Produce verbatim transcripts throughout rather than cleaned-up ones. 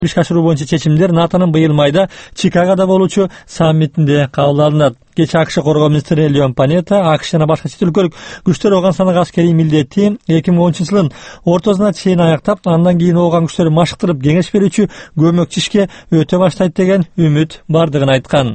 ишке ашыруу боюнча чечимдер натонун быйыл майда Чикагода болуучу саммитинде кабыл алынат. Кечээ АКШ коргоо министри Леон Панетта АКШ жана башка чет өлкөлүк күчтөр Ооганстандагы аскерий милдетти эки миң онунчу жылдын ортосуна чейин аяктап, андан кийин Ооган күчтөрү машыктырып кеңеш берүүчү көмөкчү ишке өтө баштайт деген үмүт бардыгын айткан.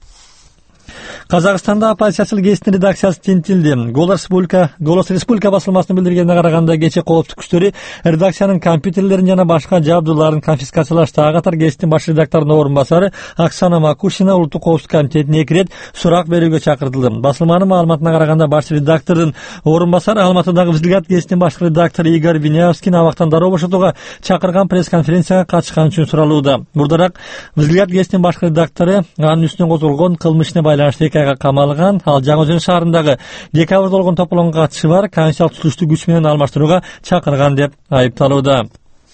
Казакстанда оппозициячыл гезиттин редакциясы тинтилди. Голос Республика, Голос Республика басылмасынын билдиргенине караганда, кечээ коопсуздук күчтөрү редакциянын компьютерлерин жана башка жабдууларын конфискациялашты. Ага катар гезиттин баш редакторунун орун басары Оксана Макушина улуттук коопсуздук комитетине эки ирет сурак берүүгө чакыртылды. Басылманын маалыматына караганда, баш редактордун орун басары Алматыдагы Взгляд гезитинин башкы редактору Игорь Винявскийни абактан дароо бошотууга чакырган пресс-конференцияга катышкан үчүн суралууда. Мурдараак Взгляд гезитинин башкы редактору анын үстүнө козголгон кылмышына байланыштуу эки айга камалган. Ал Жаңы Өзөн шаарындагы декабрда болгон тополоңго катышы бар конституциялык түзүлүштү күч менен алмаштырууга чакырган деп айыпталууда.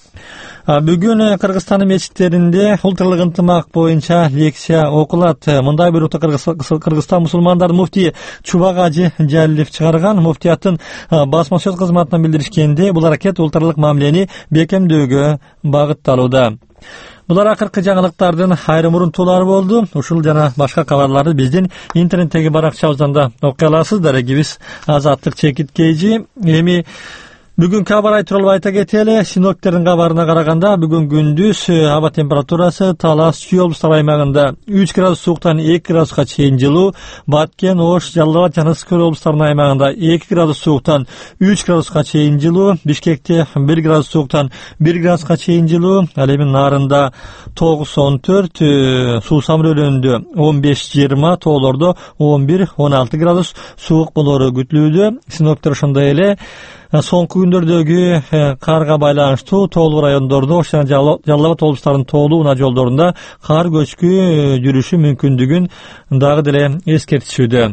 Бүгүн Кыргызстандын мечиттеринде улуттук ынтымак боюнча лекция окулат. Мындай буйрукту Кыргызстан мусулмандар муфтии Чубак Ажы Жалилов чыгарган. Муфтияттын басма сөз кызматынан билдиришкенде, бул аракет улуттук мамилени бекемдөөгө багытталууда. Булар акыркы жаңылыктардын айрым урунтуулары болду. Ушул жана башка кабарларды биздин интернеттеги баракчабыздан да окуй аласыздар. Эгибиз Азаттык чекиткейжи. Эми бүгүнкү абар тууралуу айта кетели. Синоптиктердин кабарына караганда, бүгүн күндүз аба температурасы Талас, Чүй облустар аймагында үч градус сууктан эки градуска чейин жылуу, Баткен, Ош, Жалал Абад жана Ысык Көл облустарынын аймагында эки градус сууктан үч градуска чейин жылуу, Бишкекте бир градус сууктан бир градуска чейин жылуу, ал эми Нарында тогуз он төрт, Суусам районунда он беш жыйырма, тоолордо он бир он алты градус суук болору күтүлүүдө. Синоптиктер ошондой эле соңку күндөрдөгү карга байланыштуу тоолуу райондордо, Ош жана Жалал Абад облустарынын тоолуу унаа жолдорунда кар көчкү жүрүшү мүмкүндүгүн дагы деле эскертишүүдө.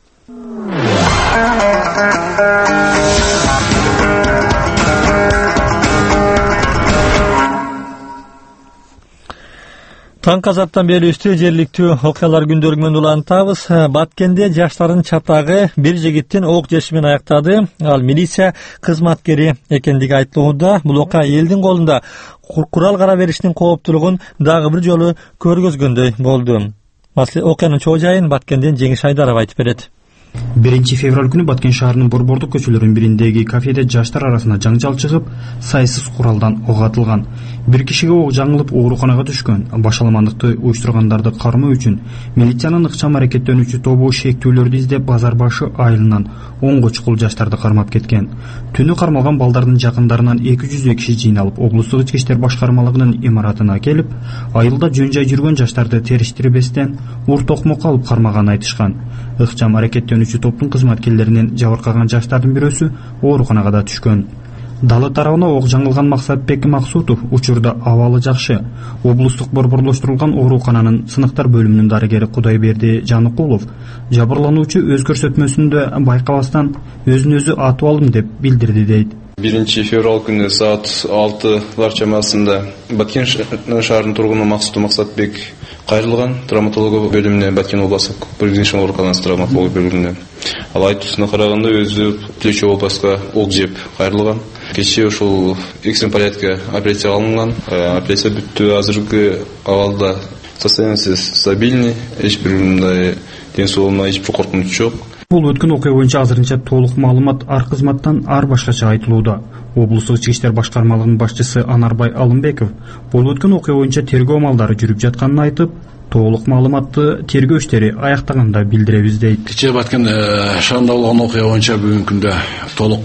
Таң казаттан бери үстү жергиликтүү окуялар күндөрү менен улантабыз. Баткенде жаштардын чатагы бир жигиттин ок жеши менен аяктады. Ал милиция кызматкери экендиги айтылууда. Бул окуя элдин колунда курал кара бериштин кооптуулугун дагы бир жолу көргөзгөндөй болду. Окуянын чоо жайын Баткенден Жеңиш Айдаров айтып берет. биринчи февраль күнү Баткен шаарынын борбордук көчөлөрүнүн бириндеги кафеде жаштар арасында жаңжал чыгып, сайсыз куралдан ок атылган. Бир кишиге ок жаңылып ооруканага түшкөн. Башаламандыкты уюштургандарды кармоо үчүн милициянын ыкчам аракеттенүүчү тобу шектүүлөрдү издеп базар башы айылынан онго чукул жаштарды кармап кеткен. Түнү кармалган балдардын жакындарынан эки жүздөй киши жыйналып, облустук ички иштер башкармалыгынын имаратына келип, айылда жөн жай жүргөн жаштарды териштирбестен ур токмокко алып кармаганын айтышкан. Ыкчам аракеттенүүчү топтун кызматкерлеринен жабыркаган жаштардын бирөөсү ооруканага да түшкөн. Далы тарабына ок жаңылган Максатбек Максутов учурда абалы жакшы. Облустук борборлоштурулган оорукананын сыныктар бөлүмүнүн дарыгери Кудайберди Жаныкулов жабырлануучу өз көрсөтмөсүндө байкабастан өзүн өзү атып алдым деп билдирди дейт. биринчи февраль күнү саат алтылар чамасында Баткен шаарынын тургуну Максутов Максатбек кайрылган травматология бөлүмүнө, Баткен областык президент ооруканасы травматология бөлүмүнө. Ал айтуусуна караганда өзү плечо областка ок жеп кайрылган. Кеше ушул экстрем порядка операция алынган. Операция бүттү. Азыркы абалда состояниеси стабильный, эч бир мындай ден соолугуна эч бир коркунуч жок. Бул өткөн окуя боюнча азырынча толук маалымат ар кызматтан ар башкача айтылууда. Облустук ички иштер башкармалыгынын башчысы Анарбай Алымбеков бул өткөн окуя боюнча тергөө амалдары жүрүп жатканын айтып, толук маалыматты тергөө иштери аяктаганда билдиребиз дейт. Кечээ Баткен шаарында болгон окуя боюнча бүгүнкү күндө толук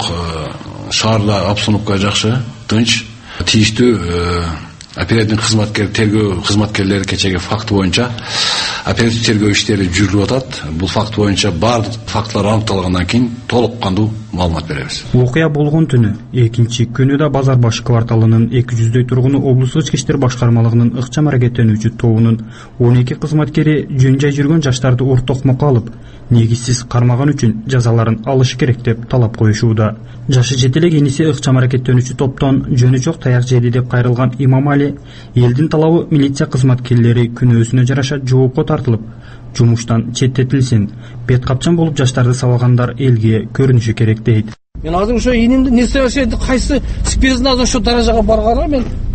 шаарда обстановка жакшы, тынч, тийиштүү оперативдик кызматкер, тергөө кызматкерлери кечеги факт боюнча оперативдик тергөө иштери жүрүп атат. Бул факт боюнча баардык фактылар аныкталгандан кийин толук кандуу маалымат беребиз. Окуя болгон түнү экинчи күнү да Базар башы кварталынын эки жүздөй тургуну облустук ички иштер башкармалыгынын ыкчам аракеттенүүчү тобунун он эки кызматкери жөн жай жүргөн жаштарды ур токмокко алып, негизсиз кармаган үчүн жазаларын алышы керек деп талап коюшууда. Жашы жете эле иниси ыкчам аракеттенүүчү топтон жөнү жок таяк жеди деп кайрылган Имамали элдин талабы милиция кызматкерлери күнөөсүнө жараша жоопко тартылып, жумуштан четтетилсин, бет капчан болуп жаштарды сабагандар элге көрүнүшү керек дейт. Мен азыр ошо инимди нерсе ошо кайсы спиртин азыр ошо даражага барганы мен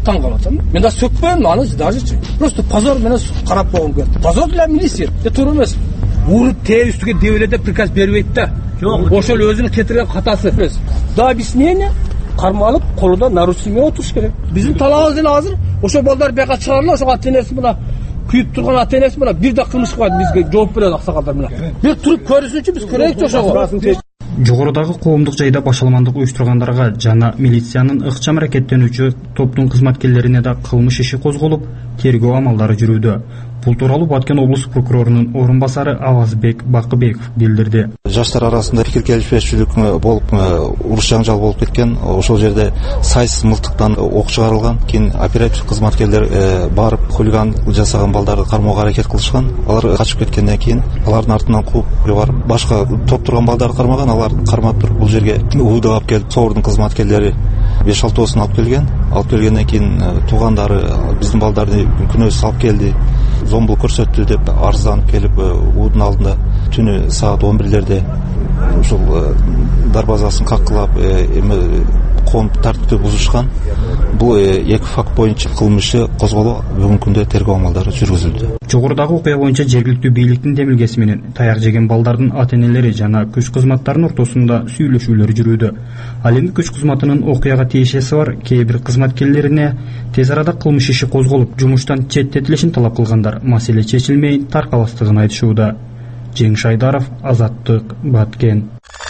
таң калып мен да сөкпөйм аны даже просто позор менен карап койгум келди. Позор для милиция де туура эмес. Уруп тээ үстүгө дебеле деп приказ бербейт да. Жок, ошол өзүнүн кетирген катасы эмес. Да объяснение кармалып колунда нарушение отуруш керек. Биздин талабыбыз эле азыр ошо балдар бияка чыгарылып, ошо ата-энеси мына күйүп турган ата-энеси мына бир да кылмыш кылбайт, бизге жооп берет аксакалдар менен. Бир туруп көрүсүнчү, биз көрөйүкчү ошого. Жогорудагы коомдук жайда башаламандык уюштургандарга жана милициянын ыкчам аракеттенүүчү топтун кызматкерлерине да кылмыш иши козголуп, тергөө амалдары жүрүүдө. Бул тууралуу Баткен облустук прокурорунун орун басары Авазбек Бакыбеков билдирди. Жаштар арасында пикир келишпешчилик болуп, уруш жаңжал болуп кеткен. Ошол жерде сайс мылтыктан ок чыгарылган. Кийин оператив кызматкерлер барып хулиган жасаган балдарды кармоого аракет кылышкан. Алар качып кеткенден кийин алардын артынан кууп барып башка топ турган балдарды кармаган. Алар кармап туруп бул жерге УУДга алып келип, Соордун кызматкерлери беш алтоосун алып келген. Алып келгенден кийин туугандары биздин балдарды күнөөсүз алып келди, зомбул көрсөттү деп арызданып келип УУДун алдында түнү саат он бирлерде ушул дарбазасын каккылап эме коом тартипти бузушкан. Бул эки факт боюнча кылмышы козголуп, бүгүнкү күндө тергөө амалдары жүргүзүлдү. Жогорудагы окуя боюнча жергиликтүү бийликтин демилгеси менен таяк жеген балдардын ата-энелери жана күч кызматтарынын ортосунда сүйлөшүүлөр жүрүүдө. Ал эми күч кызматынын окуяга тиешеси бар кээ бир кызматкерлерине тез арада кылмыш иши козголуп, жумуштан четтетилишин талап кылгандар маселе чечилмей таркабастыгын айтышууда. Жеңиш Айдаров, Азаттык, Баткен.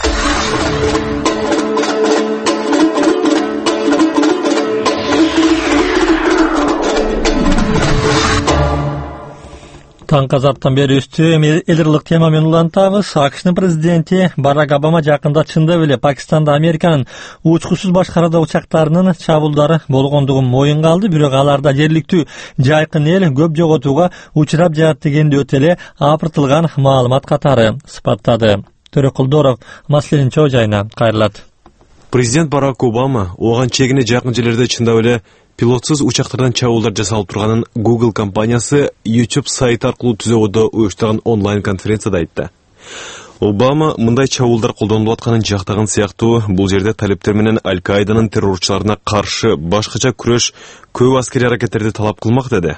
Таңкы азарттан бери үстү элирлык тема менен улантабыз. АКШнын президенти Барак Обама жакында чындап эле Пакистанда Американын учкусуз башкарууда учактарынын чабуулдары болгондугун моюнга алды, бирок аларда жергиликтүү жайкын эл көп жоготууга учурап жатат дегенди өтө эле апыртылган маалымат катары сыпаттады. Төрөкулдоров маселенин чоо жайына кайрылат. Президент Барак Обама оган чегине жакын жерлерде чындап эле пилотсуз учактардан чабуулдар жасалып турганын Google компаниясы YouTube сайты аркылуу түзөгөдө уюштурган онлайн конференцияда айтты. Обама мындай чабуулдар колдонулуп атканын жактаган сыяктуу, бул жерде талептер менен Аль-Каиданын террорчуларына каршы башкача күрөш көп аскерий аракеттерди талап кылмак деди.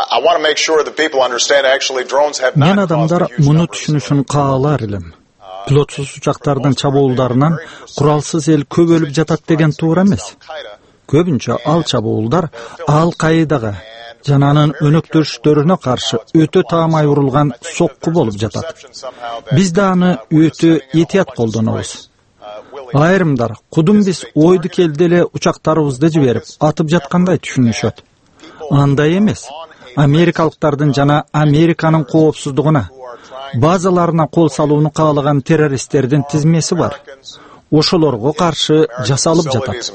Мен адамдар муну түшүнүшүн каалар элем. Пилотсуз учактардын чабуулдарынан куралсыз эл көп өлүп жатат деген туура эмес. Көбүнчө ал чабуулдар Ал-Каидага жана анын өнөктөштөрүнө каршы өтө таамай урулган сокку болуп жатат. Биз да аны өтө этият колдонобуз. Айрымдар кудум биз ойду келди эле учактарыбызды жиберип атып жаткандай түшүнүшөт. Андай эмес. Америкалыктардын жана Американын коопсуздугуна, базаларына кол салууну каалаган террористтердин тизмеси бар. Ошолорго каршы жасалып жатат.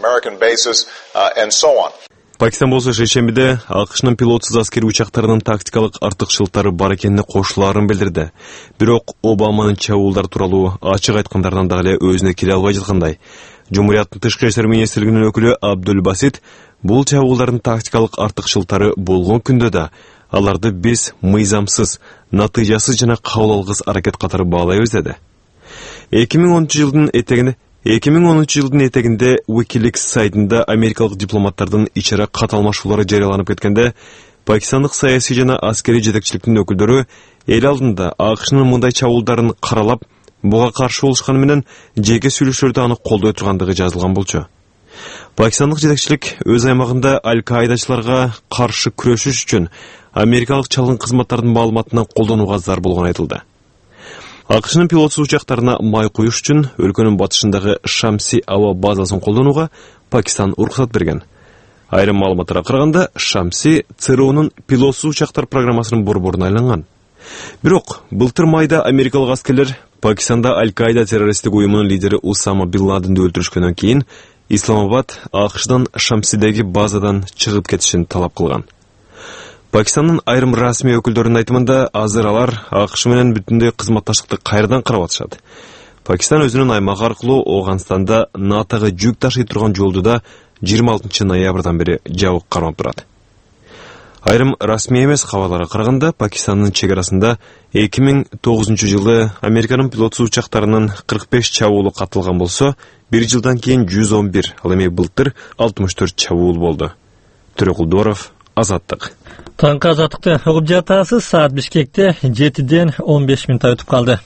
Пакистан болсо шейшембиде АКШнын пилотсуз аскери учактарынын тактикалык артыкчылыктары бар экенине кошулаарын билдирди. Бирок Обаманын чабуулдар тууралуу ачык айткандарынан дагы эле өзүнө келе албай жаткандай. Жумурияттын тышкы иштер министрлигинин өкүлү Абдул Басит бул чабуулдардын тактикалык артыкчылыктары болгон күндө да аларды биз мыйзамсыз, натыйжасыз жана кабыл алгыс аракет катары баалайбыз деди. эки миң онунчу жылдын этегинде эки миң онунчу жылдын этегинде Wikileaks сайтында америкалык дипломаттардын ичара кат алмашуулары жарыяланып кеткенде, Пакистандык саясий жана аскерий жетекчиликтин өкүлдөрү эл алдында АКШнын мындай чабуулдарын каралап, буга каршы болушканы менен жеке сүйлөшүүлөрдө аны колдой тургандыгы жазылган болчу. Пакистандык жетекчилик өз аймагында Аль-Каидачыларга каршы күрөшүш үчүн америкалык чалгын кызматтардын маалыматынан колдонууга зар болгон айтылды. АКШнын пилотсуз учактарына май куюш үчүн өлкөнүн батышындагы Шамси аба базасын колдонууга Пакистан уруксат берген. Айрым маалыматтарга караганда, Шамси ЦРУнун пилотсуз учактар программасынын борборуна айланган. Бирок былтыр майда америкалык аскерлер Пакистанда Аль-Каида террористтик уюмунун лидери Усама бин Ладенди өлтүрүшкөндөн кийин Исламабад АКШдан Шамсидеги базадан чыгып кетишин талап кылган. Пакистандын айрым расмий өкүлдөрүнүн айтымында азыр алар АКШ менен бүтүндөй кызматташтыкты кайрадан карап атышат. Пакистан өзүнүн аймагы аркылуу Оганстанда НАТОга жүк ташый турган жолду да жыйырма алтынчы ноябрдан бери жабык кармап турат. Айрым расмий эмес кабарларга караганда, Пакистандын чек арасында эки миң тогузунчу жылы Американын пилотсуз учактарынын кырк беш чабуулу катылган болсо, бир жылдан кийин жүз он бир, ал эми былтыр алтымыш төрт чабуул болду. Төрөкулдуров, Азаттык. Таңкы азаттыкты угуп жатасыз. Саат Бишкекте жетиден он беш мүнөт өтүп калды.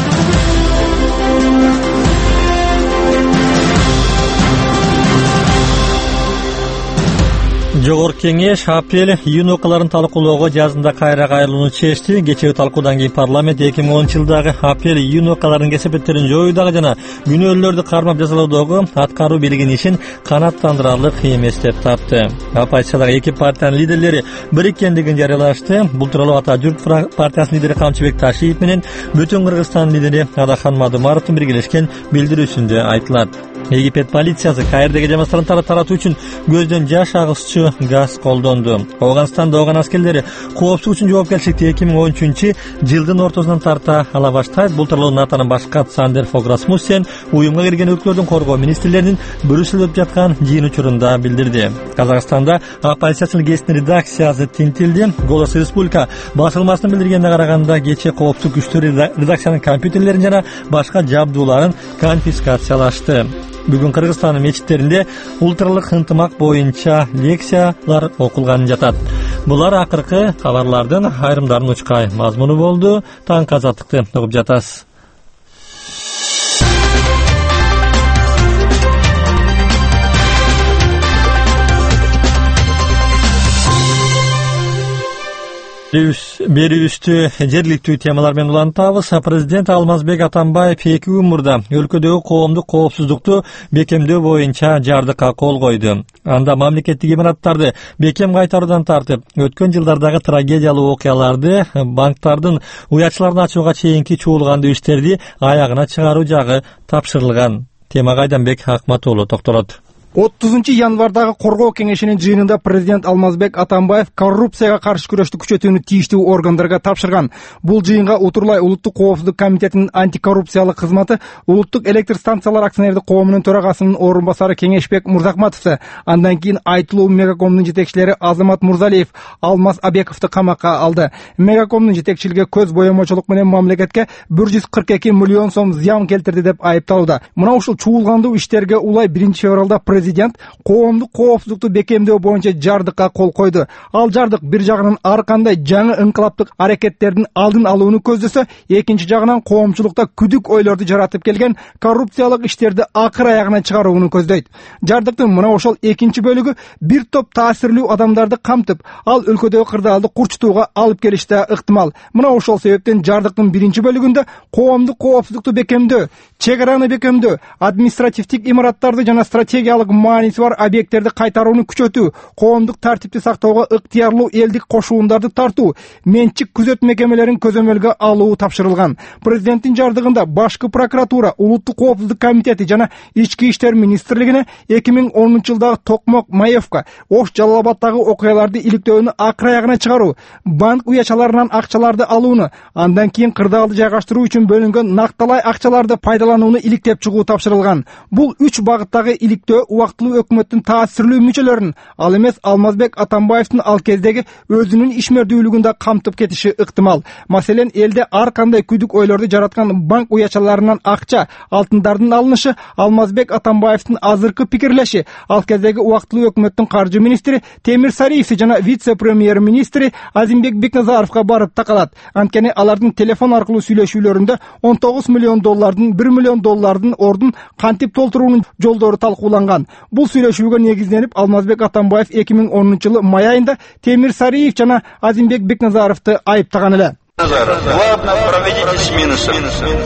Жогорку кеңеш апрель-июнь окуяларын талкуулоого жазында кайра кайрылууну чечти. Кечеги талкуудан кийин парламент эки миң онунчу жылдагы апрель-июнь окуяларынын кесепеттерин жоюудагы жана күнөөлөрдү кармап жазалоодогу аткаруу бийлигинин ишин канааттандырарлык эмес деп тапты. Оппозициядагы эки партиянын лидерлери бириккендигин жарыялашты. Бул тууралуу Ата Журт партиясынын лидери Камчыбек Ташиев менен Бүтүн Кыргызстан лидери Адахан Мадумаровдун биргелешкен билдирүүсүндө айтылат. Египет полициясы Каирдеги демонстранттарды таратуу үчүн көздөн жаш агызчу газ колдонду. Ауганстанда ооган аскерлери коопсуздук үчүн жоопкерчиликти эки миң он үчүнчү жылдын ортосунан тарта ала баштайт. Бул тууралуу НАТОнун башкаты Сандер Фог Расмуссен уюмга кирген өлкөлөрдүн коргоо министрлеринин Брюсселде өтүп жаткан жыйын учурунда билдирди. Казакстанда оппозициянын кесин редакциясы тинтилди. Голос Республика басылмасынын билдиргенине караганда кече коопсуздук күчтөрү редакциянын компьютерлерин жана башка жабдууларын конфискациялашты. Бүгүн Кыргызстандын мечиттеринде улуттаралык ынтымак боюнча лекциялар окулганы жатат. Булар акыркы кабарлардын айрымдарын учкай мазмуну болду. Таңкы азаттыкты угуп жатасыз. Берүүбүздү жергиликтүү темалар менен улантабыз. Президент Алмазбек Атамбаев эки күн мурда өлкөдөгү коомдук коопсуздукту бекемдөө боюнча жардыкка кол койду. Анда мамлекеттик имараттарды бекем кайтаруудан тартып, өткөн жылдардагы трагедиялуу окуяларды, банктардын уячыларын ачууга чейинки чуулгандуу иштерди аягына чыгаруу жагы тапшырылган. Тема Айданбек Акматоолу токтолот. отузунчу январдагы коргоо кеңешинин жыйынында президент Алмазбек Атамбаев коррупцияга каршы күрөштү күчөтүүнү тийиштүү органдарга тапшырган. Бул жыйынга Утурлай улуттук коопсуздук комитетинин антикоррупциялык кызматы, улуттук электр станциялар акционердик коомунун төрагасынын орун басары Кеңешбек Мурзахматовду, андан кийин Айтылуу Мегакомдун жетекчилери Азамат Мурзалиев, Алмаз Абековду камакка алды. Мегакомдун жетекчилиги көз боемочулук менен мамлекетке бир жүз кырк эки миллион сом зыян келтирди деп айыпталууда. Мына ушул чуулгандуу иштерге улай биринчи февралда президент коомдук коопсуздукту бекемдөө боюнча жардыкка кол койду. Ал жардык бир жагынан ар кандай жаңы инкылаптык аракеттердин алдын алууну көздөсө, экинчи жагынан коомчулукта күдүк ойлорду жаратып келген коррупциялык иштерди акыр аягына чыгарууну көздөйт. Жардыктын мына ошол экинчи бөлүгү бир топ таасирлүү адамдарды камтып, ал өлкөдөгү кырдаалды курчутууга алып келиши да ыктымал. Мына ошол себептен жардыктын биринчи бөлүгүндө коомдук коопсуздукту бекемдөө, чек араны бекемдөө, административдик имараттарды жана стратегиялык мааниси бар объекттерди кайтарууну күчөтүү, коомдук тартипти сактоого ыктыярлуу элдик кошуундарды тартуу, менчик күзөт мекемелерин көзөмөлгө алуу тапшырылган. Президенттин жардыгында башкы прокуратура, улуттук коопсуздук комитети жана ички иштер министрлигине эки миң онунчу жылдагы Токмок Маевка, Ош Жалал-Абаддагы окуяларды иликтөөнү акыр аягына чыгаруу, банк уячаларынан акчаларды алууну, андан кийин кырдаалды жайгаштыруу үчүн бөлүнгөн накталай акчаларды пайдаланууну иликтеп чыгуу тапшырылган. Бул үч багыттагы иликтөө убактылуу өкмөттүн таасирлүү мүчөлөрүн, ал эмес Алмазбек Атамбаевдин ал кездеги өзүнүн ишмердүүлүгүндө камтып кетиши ыктымал. Маселен, элде ар кандай күдүк ойлорду жараткан банк уячаларынан акча, алтындардын алынышы Алмазбек Атамбаевдин азыркы пикирлеши, ал кездеги убактылуу өкмөттүн каржы министри Темир Сариев жана вице-премьер министри Азимбек Бекназаровго барып такалат. Анткени алардын телефон аркылуу сүйлөшүүлөрүндө он тогуз миллион доллардын бир миллион доллардын ордун кантип толтуруунун жолдору талкууланган. Бул сүйлөшүүгө негизиненип Алмазбек Атамбаев эки миң онунчу жылы май айында Темир Сариев жана Азимбек Бекназаровду айыптаган эле. Ладно, проведите с минусом.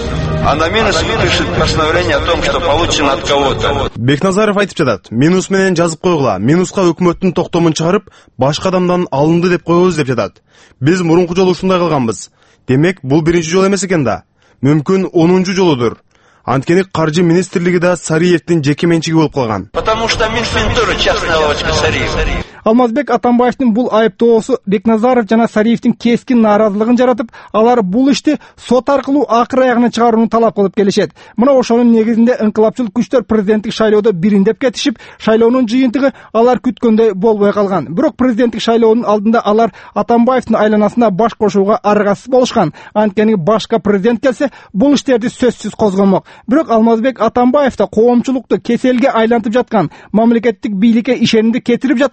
А на минус выпишет постановление о том, что получено от кого-то. Бекназаров айтып жатат. Минус менен жазып койгула. Минуска өкмөттүн токтомун чыгарып, башка адамдан алынды деп коебуз деп жатат. Биз мурунку жолу ушундай кылганбыз. Демек, бул биринчи жол эмес экен да. Мүмкүн онунчу жолудур. Анткени каржы министрлиги да Сариевдин жеке менчиги болуп калган. Потому что Минфин тоже частная лавочка Сариев. Алмазбек Атамбаевдин бул айыптоосу Бекназаров жана Сариевдин кескин нааразылыгын жаратып, алар бул ишти сот аркылуу акыр аягына чыгарууну талап кылып келишет. Мына ошонун негизинде инкылапчыл күчтөр президенттик шайлоодо бириндеп кетишип, шайлоонун жыйынтыгы алар күткөндөй болбой калган. Бирок президенттик шайлоонун алдында алар Атамбаевдин айланасында баш кошууга аргасыз болушкан. Анткени башка президент келсе, бул иштерди сөзсүз козгомок. Бирок Алмазбек Атамбаев да коомчулукту кеселге айлантып жаткан, мамлекеттик бийликке ишенимди кетирип жаткан,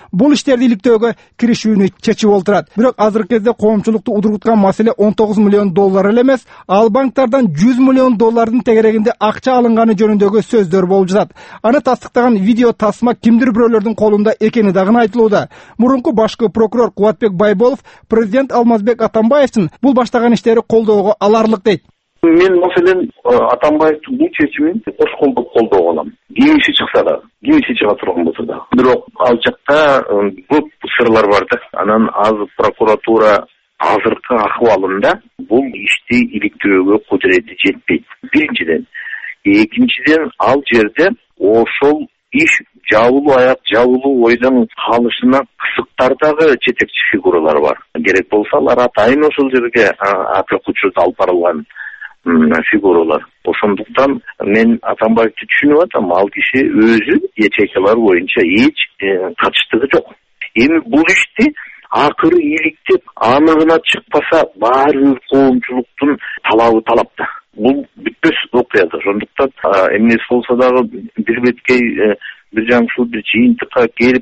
бул иштерди иликтөөгө киришүүнү чечип олтурат. Бирок азыркы кезде коомчулукту удургуткан маселе он тогуз миллион доллар эле эмес, ал банктардан жүз миллион доллардын тегерегинде акча алынганы жөнүндөгү сөздөр болуп жатат. Аны тастыктаган видео тасма кимдир бирөөлөрдүн колунда экени дагы айтылууда. Мурунку башкы прокурор Кубатбек Байболов президент Алмазбек Атамбаевдин бул баштаган иштери колдоого аларлык дейт. Мен маселен Атамбаевдин бул чечимин кош колдоп колдоого алам. Кимиши чыкса да, кимиши чыга турган болсо да. Бирок ал жакта көп сырлар бар да. Анан азыр прокуратура азыркы акыбалында бул ишти иликтөөгө кудурети жетпейт. Биринчиден, экинчиден ал жерде ошол иш жабылуу аяк жабылуу ойдон калышына кысыктардагы жетекчи фигуралар бар. Керек болсо алар атайын ошол жерге атык учурда алып барылган фигуралар. Ошондуктан мен Атамбаевди түшүнүп атам, ал киши өзү ячейкалар боюнча эч катыштыгы жок. Эми бул ишти акыры иликтеп анығына чыкпаса баары бир коомчулуктун талабы талапта. Бул бүтпөс окуя да. Ошондуктан эмнеси болсо дагы бир беткей бир жаңшыл бир жыйынтыкка келип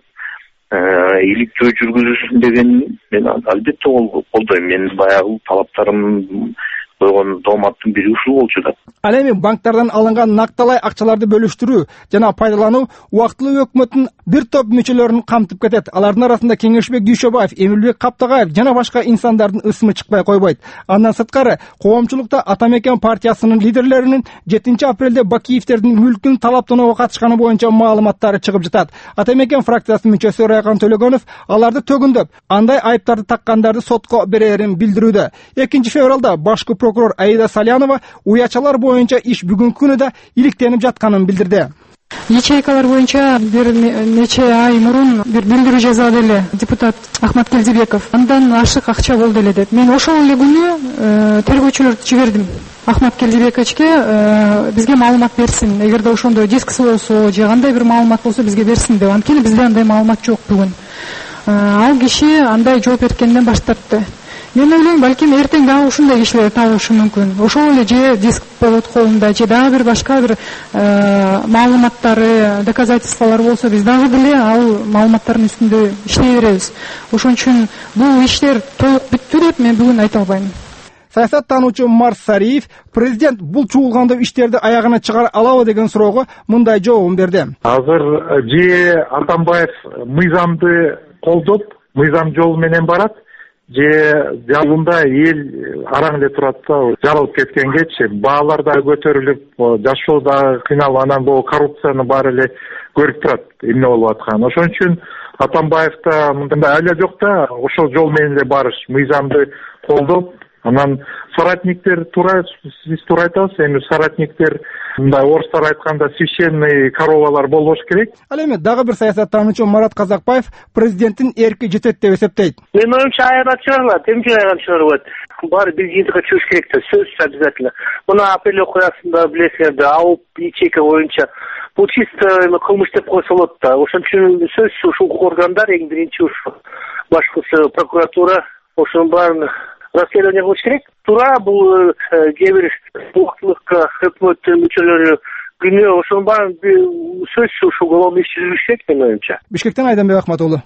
иликтөө жүргүзүлсүн дегенин мен албетте колдойм. Менин баягы талаптарым койгон дооматтын бири ушул болчу да. Ал эми банктардан алынган накталай акчаларды бөлүштүрүү жана пайдалануу убактылуу өкмөттүн бир топ мүчөлөрүн камтып кетет. Алардын арасында Кеңешбек Дүйшөбаев, Эмилбек Каптагаев жана башка инсандардын ысымы чыкпай койбойт. Андан сырткары коомчулукта Атамекен партиясынын лидерлеринин жетинчи апрелде Бакиевтердин мүлкүн талаптоого катышканы боюнча маалыматтары чыгып жатат. Атамекен фракциясынын мүчөсү Райкан Төлөгөнов аларды төгүндөп, андай айыптарды таккандарды сотко берерин билдирүүдө. экинчи февралда башкы прокурор Аида Салянова уячалар боюнча иш бүгүнкү күнү да иликтенип жатканын билдирди. Ячейкалар боюнча бир нече ай мурун бир билдирүү жазды эле депутат Ахмат Келдибеков. Андан ашык акча болду эле деп. Мен ошол эле күнү тергөөчүлөрдү жибердим. Ахмат Келдибековичке бизге маалымат берсин. Эгерде ошондой дискisi болсо, же кандай бир маалымат болсо бизге берсин деп. Анткени бизде андай маалымат жок бүгүн. Ал киши андай жооп берткенден баш тартты. Мен ойлойм, балким эртең дагы ушундай кишилер табылышы мүмкүн. Ошол эле же диск болот колунда, же дагы бир башка бир маалыматтары, доказательстволор болсо, биз дагы деле ал маалыматтардын үстүндө иштей беребиз. Ошон үчүн бул иштер толук бүттү деп мен бүгүн айта албайм. Саясаттануучу Марс Сариев президент бул чуулгандуу иштерди аягына чыгара алабы деген суроого мындай жообун берди. Азыр же Атамбаев мыйзамды колдоп, мыйзам жолу менен барат, же жабында эл араң эле турат да, жабылып кеткенгечи баалар да көтөрүлүп, жашоо да кыйналып, анан бул коррупцияны баары эле көрүп турат эмне болуп атканын. Ошон үчүн Атамбаевда мындай айла жок да, ошол жол менен эле барыш, мыйзамды колдоп, анан соратниктер туура, сиз туура айтасыз, эми соратниктер мындай орустар айтканда священный коровалар болбош керек. Ал эми дагы бир саясаттануучу Марат Казакбаев президенттин эрки жетет деп эсептейт. Мен оюмча аягына чыгарылат, эмне аягына чыгарылат? Баары биз жыйынтыкка чыгыш керек да, сөзсүз обязательно. Мына апрель окуясында билесиңер да, ауып ячейка боюнча бул чисто кылмыш деп койсо болот да. Ошон үчүн сөзсүз ушул органдар, эң биринчи ушу башкысы прокуратура, ошонун баарын расследование кылыш керек. Туура бул кээ бир убактылыкка өкмөттүн мүчөлөрү күнөө, ошонун баарын сөзсүз ушул уголовный иш жүрүш керек менин оюмча. Бишкектен Айданбек Ахматуулу.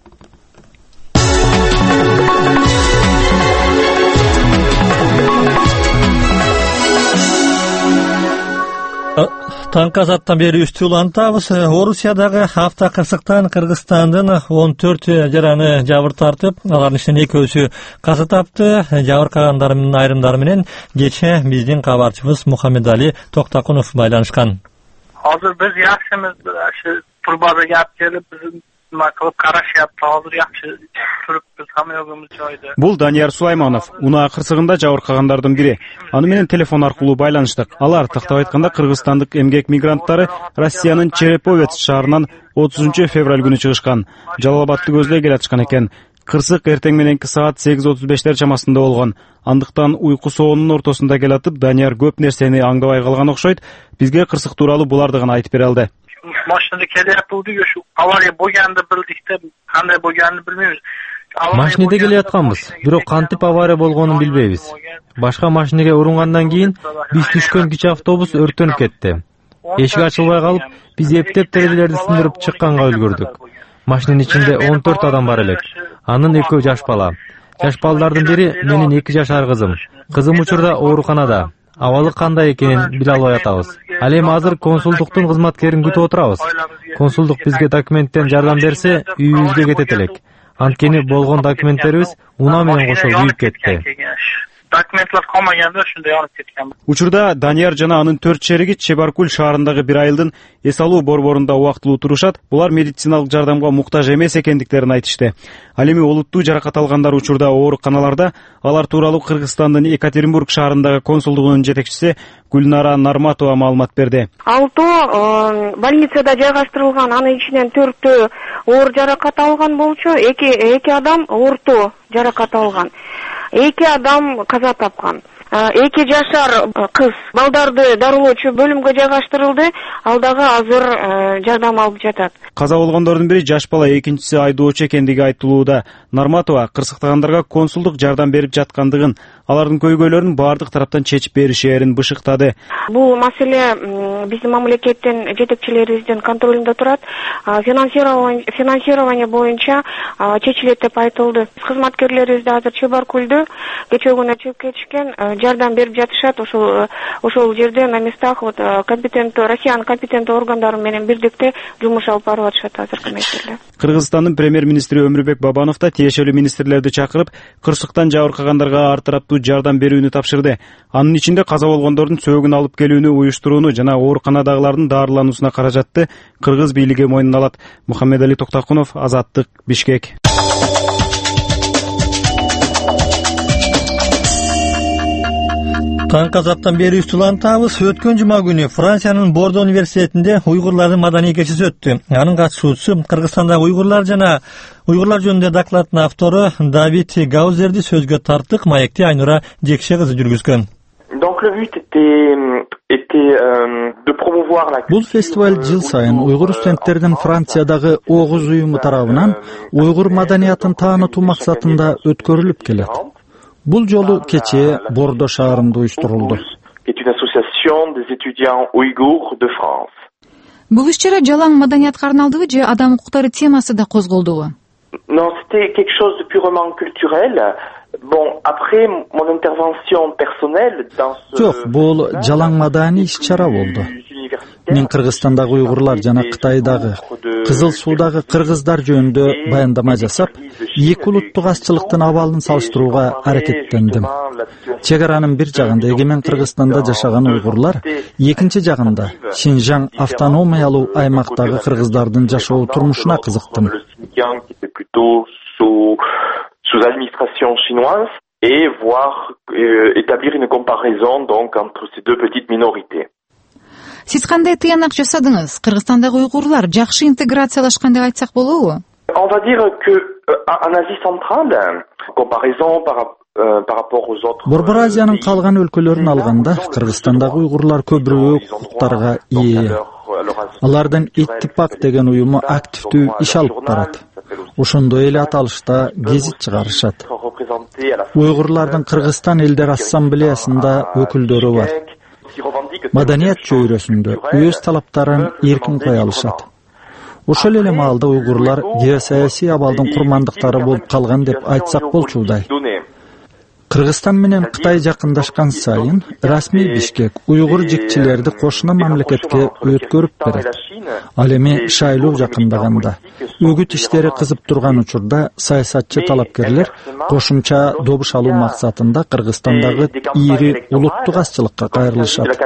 Таңкы азаттан бери үстү улантабыз. Орусиядагы автокырсыктан Кыргызстандын он төрт жараны жабыр тартып, алардын ичинен экөөсү каза тапты. Жабыркагандар менен айрымдары менен кече биздин кабарчыбыз Мухаммедали Токтакунов байланышкан. Азыр биз жакшымыз, ушу турбазага алып келип, биздин нема кылып карашыпты. Азыр жакшы турупбуз, камерабыз жойду. Бул Данияр Сулайманов, унаа кырсыгында жабыркагандардын бири. Аны менен телефон аркылуу байланыштык. Алар тактап айтканда кыргызстандык эмгек мигранттары Россиянын Череповец шаарынан отузунчу февраль күнү чыгышкан. Жалал-Абадты көздөй келатышкан экен. Кырсык эртең мененки саат сегиз отуз бештер чамасында болгон. Андыктан уйку соонун ортосунда келатып, Данияр көп нерсени аңдабай калган окшойт. Бизге кырсык тууралуу буларды гана айтып бере алды. Машинада келип ушу авария болгонду билдик да, кандай болгонун билбейбиз. Машинеде келе атканбыз, бирок кантип авария болгонун билбейбиз. Башка машинеге урунгандан кийин биз түшкөн кичи автобус өрттөнүп кетти. Эшик ачылбай калып, биз эптеп терезелерди сындырып чыкканга үлгүрдүк. Машинанын ичинде он төрт адам бар элек. Анын экөө жаш бала. Жаш балдардын бири менин эки жашар кызым. Кызым учурда ооруканада. Абалы кандай экенин биле албай атабыз. Ал эми азыр консулдуктун кызматкерин күтүп отурабыз. Консулдук бизге документтен жардам берсе, үйүбүзгө кетет элек. Анткени болгон документтерибиз унаа менен кошо күйүп кетти. Документлер колмаганда ушундай алып кеткен. Учурда Данияр жана анын төрт шериги Чебаркуль шаарындагы бир айылдын эс алуу борборунда убактылуу турушат. Булар медициналык жардамга муктаж эмес экендиктерин айтышты. Ал эми олуттуу жаракат алгандар учурда ооруканаларда. Алар тууралуу Кыргызстандын Екатеринбург шаарындагы консулдугунун жетекчиси Гүлнара Нарматова маалымат берди. Алтоо больницада жайгаштырылган, анын ичинен төртөө оор жаракат алган болчу, эки эки адам орто жаракат алган. Эки адам каза тапкан. Эки жашар кыз балдарды дарылоочу бөлүмгө жайгаштырылды. Ал дагы азыр жардам алып жатат. Каза болгондордун бири жаш бала, экинчиси айдоочу экендиги айтылууда. Нарматова кырсыктагандарга консулдук жардам берип жаткандыгын, алардын көйгөйлөрүн баардык тараптан чечип беришерин бышыктады. Бул маселе биздин мамлекеттин жетекчилерибиздин контролунда турат. Финансирование боюнча чечилет деп айтылды. Кызматкерлерибиз азыр Чебаркулду кечээ күнү чыгып кетишкен, жардам берип жатышат. Ошол ошол жерде на местах вот компетенттүү Россиянын компетенттүү органдары менен бирдикте жумуш алып барып атышат азыркы мезгилде. Кыргызстандын премьер-министри Өмүрбек Бабанов да тиешелүү министрлерди чакырып, кырсыктан жабыркагандарга ар тараптуу жардам берүүнү тапшырды. Анын ичинде каза болгондордун сөөгүн алып келүүнү уюштурууну жана ооруканадагылардын даарылануусуна каражатты кыргыз бийлиги мойнуна алат. Мухаммедали Токтакунов, Азаттык, Бишкек. Таңкы азаттан бери устулантабыз. Өткөн жума күнү Франциянын Бордо университетинде уйгурлардын маданий кечеси өттү. Анын катышуучусу Кыргызстандагы уйгурлар жана уйгурлар жөнүндө докладдын автору Давид Гаузерди сөзгө тарттык. Маекти Айнура Жекше кызы жүргүзгөн. Бул фестиваль жыл сайын уйгур студенттердин Франциядагы огуз уюму тарабынан уйгур маданиятын таанытуу максатында өткөрүлүп келет. Бул жолу кечээ Бордо шаарында уюштурулду. Бул иш-чара жалаң маданиятка арналдыбы же адам укуктары темасы да козголдубу? Non, c'était quelque chose de purement culturel. Bon, après mon intervention personnelle dans ce... Жок, бул жалаң маданий иш-чара болду. Мен Кыргызстандагы уйгурлар жана Кытайдагы, Кызыл Суудагы кыргыздар жөнүндө баяндама жасап, эки улуттук азчылыктын абалын салыштырууга аракеттендим. Чек аранын бир жагында эгемен Кыргызстанда жашаган уйгурлар, экинчи жагында Шинжаң автономиялуу аймактагы кыргыздардын жашоо турмушуна кызыктым. Sous administration chinoise et voir euh, établir une comparaison donc entre ces deux petites minorités. Сиз кандай тыянак жасадыңыз? Кыргызстандагы уйгурлар жакшы интеграциялашкан деп айтсак болобу? On va dire que euh, en Asie centrale, comparaison par euh, par rapport aux autres. Борбор Азиянын калган өлкөлөрүн алганда, Кыргызстандагы уйгурлар көбүрөөк укуктарга ээ. Алардын Иттипак деген уюму активдүү иш алып барат. Ошондой эле аталышта гезит чыгарышат. Уйгурлардын Кыргызстан элдер ассамблеясында өкүлдөрү бар. Маданият чөйрөсүндө өз талаптарын эркин кое алышат. Ошол эле маалда уйгурлар геосаясий абалдын курмандыктары болуп калган деп айтсак болчудай. Кыргызстан менен Кытай жакындашкан сайын расмий Бишкек уйгур жикчилерди кошуна мамлекетке өткөрүп берет. Ал эми шайлоо жакындаганда, өгүт иштери кызып турган учурда саясатчы талапкерлер кошумча добуш алуу максатында Кыргызстандагы ири улуттук азчылыкка кайрылышат.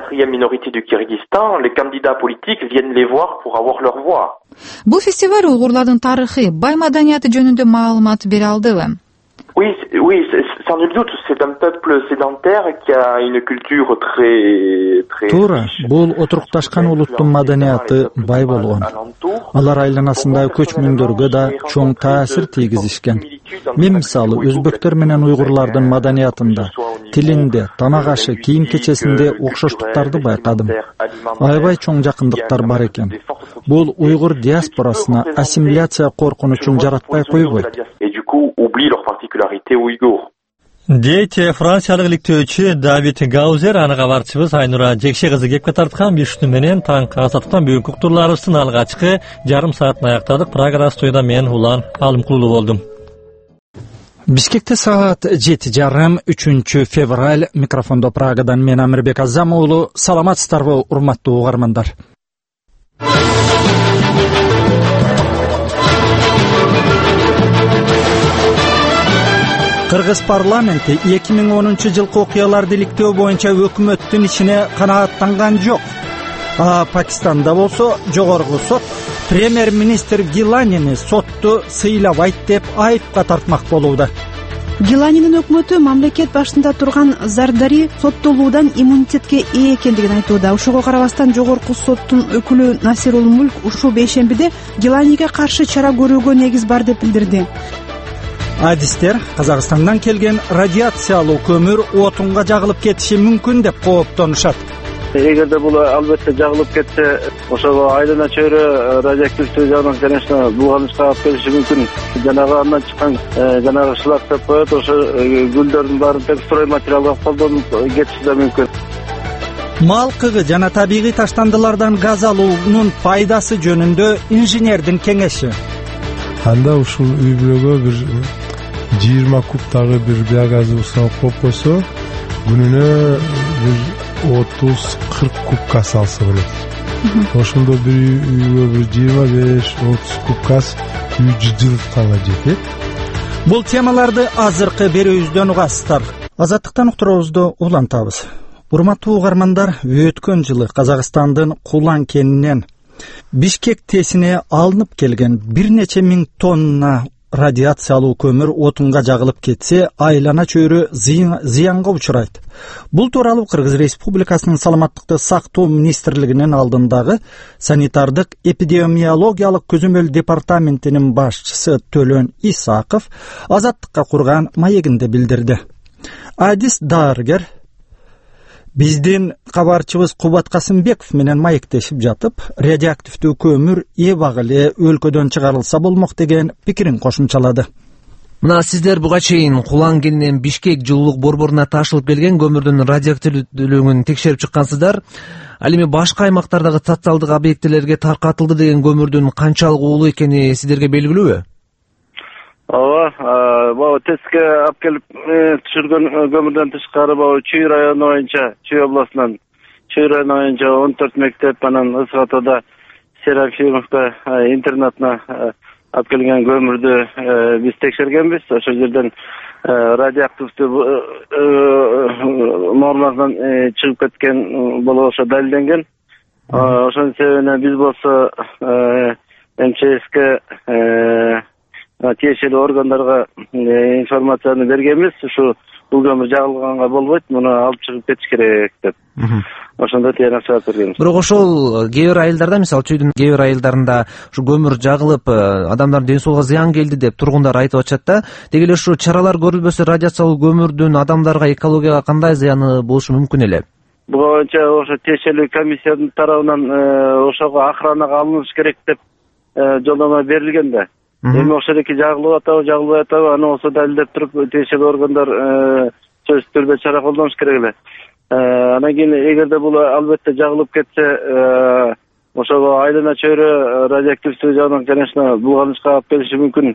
Бул фестиваль уйгурлардын тарыхы, бай маданияты жөнүндө маалымат бере алдыбы? Oui, oui, sans nul doute, c'est un peuple sédentaire qui a une culture très très. Туура, бул отурукташкан улуттун маданияты бай болгон. Алар айланасындагы көчмөндөргө да чоң таасир тийгизишкен. Мен мисалы өзбектер менен уйгурлардын маданиятында, тилинде, тамак ашы, кийим кечесинде окшоштуктарды байкадым. Аябай чоң жакындыктар бар экен. Бул уйгур диаспорасына ассимиляция коркунучун жаратпай койбойт. дейт франциялык иликтөөчү Давид Гаузер. Аны кабарчыбыз Айнура Жекше кызы кепке тарткан беш менен таңкы азаттыктан бүгүнкү уктурларыбыздын алгачкы жарым саатын аяктадык. Программа студияда мен Улан Алымкулуу болдум. Бишкекте саат жети жарым үчүнчү февраль. Микрофондо Прагадан мен Амирбек Азам уулу. Саламатсыздарбы, урматтуу угармандар. Кыргыз парламенти эки миң онунчу жылкы окуяларды иликтөө боюнча өкмөттүн ишине канааттанган жок. А Пакистанда болсо жогорку сот премьер-министр Гиланини сотту сыйлабайт деп айыпка тартмак болууда. Гиланинин өкмөтү мамлекет башында турган Зардари соттолуудан иммунитетке ээ экендигин айтууда. Ошого карабастан жогорку соттун өкүлү Насирул Мулк ушул бейшембиде Гиланиге каршы чара көрүүгө негиз бар деп билдирди. Адистер Казакстандан келген радиациялуу көмүр отунга жагылып кетиши мүмкүн деп кооптонушат. Эгерде бул албетте жагылып кетсе, ошого айлана чөйрө радиоактивдүү жагынан, конечно, булганышка алып келиши мүмкүн. Жанагы андан чыккан жанагы шлак деп коет, ошо гүлдөрдүн баарын тек строй материалга колдонуп кетиши да мүмкүн. Мал кыгы жана табигый таштандылардан газ алуунун пайдасы жөнүндө инженердин кеңеши. Анда ушул үй бүлөгө бир жыйырма кубтагы бир биогазды устанып коюп койсо, күнүнө бир отуз кырк куб газ алса болот. Ошондо бир үйгө бир жыйырма беш отуз куб газ үч жылытканга жетет. Бул темаларды азыркы берүүбүздөн угасыздар. Азаттыктан уктуруубузду улантабыз. Урматтуу угармандар, өткөн жылы Казакстандын Кулан кенинен Бишкек тесине алынып келген бир нече миң тонна радиациялуу көмүр отунга жагылып кетсе, айлана чөйрө зыянга учурайт. Бул тууралуу Кыргыз Республикасынын саламаттыкты сактоо министрлигинин алдындагы санитардык эпидемиологиялык көзөмөл департаментинин башчысы Төлөн Исаков Азаттыкка курган маегинде билдирди. Адис дарыгер биздин кабарчыбыз Кубат Касымбеков менен маектешип жатып, радиоактивдүү көмүр эбак эле өлкөдөн чыгарылса болмок деген пикирин кошумчалады. Мына сиздер буга чейин Кулан кенинен Бишкек жылуулук борборуна ташылып келген көмүрдүн радиоактивдүүлүгүн текшерип чыккансыздар. Ал эми башка аймактардагы социалдык объектилерге таркатылды деген көмүрдүн канчалык уулуу экени сиздерге белгилүүбү? Ооба, бул тестке алып келип түшүргөн көмүрдөн тышкары бул Чүй району боюнча, Чүй областынан Чүй району боюнча он төрт мектеп, анан Ысгатоодо Серафимовка интернатына алып келген көмүрдү биз текшергенбиз. Ошол жерден радиоактивдүү нормасынан чыгып кеткен болуп ошо далилденген. Ошонун себебинен биз болсо МЧСке тиешелүү органдарга информацияны бергенбиз. Ушу бул көмүр жагылганга болбойт, муну алып чыгып кетиш керек деп. Ошондо тиена саат бергенбиз. Бирок ошол кээ бир айылдарда, мисалы Чүйдүн кээ бир айылдарында ушу көмүр жагылып, адамдардын ден соолугуна зыян келди деп тургундар айтып атышат да. Деги эле ушу чаралар көрүлбөсө радиациялуу көмүрдүн адамдарга, экологияга кандай зыяны болушу мүмкүн эле? Буга боюнча ошо тиешелүү комиссиянын тарабынан ошого охранага алыныш керек деп жолдомо берилген да. Эми ошол эки жагылып атабы, жагылбай атабы, аны болсо далилдеп туруп тиешелүү органдар сөзсүз түрдө чара колдонуш керек эле. Анан кийин эгерде бул албетте жагылып кетсе, ошого айлана чөйрө радиоактивдүү жагынан, конечно, булганышка алып келиши мүмкүн.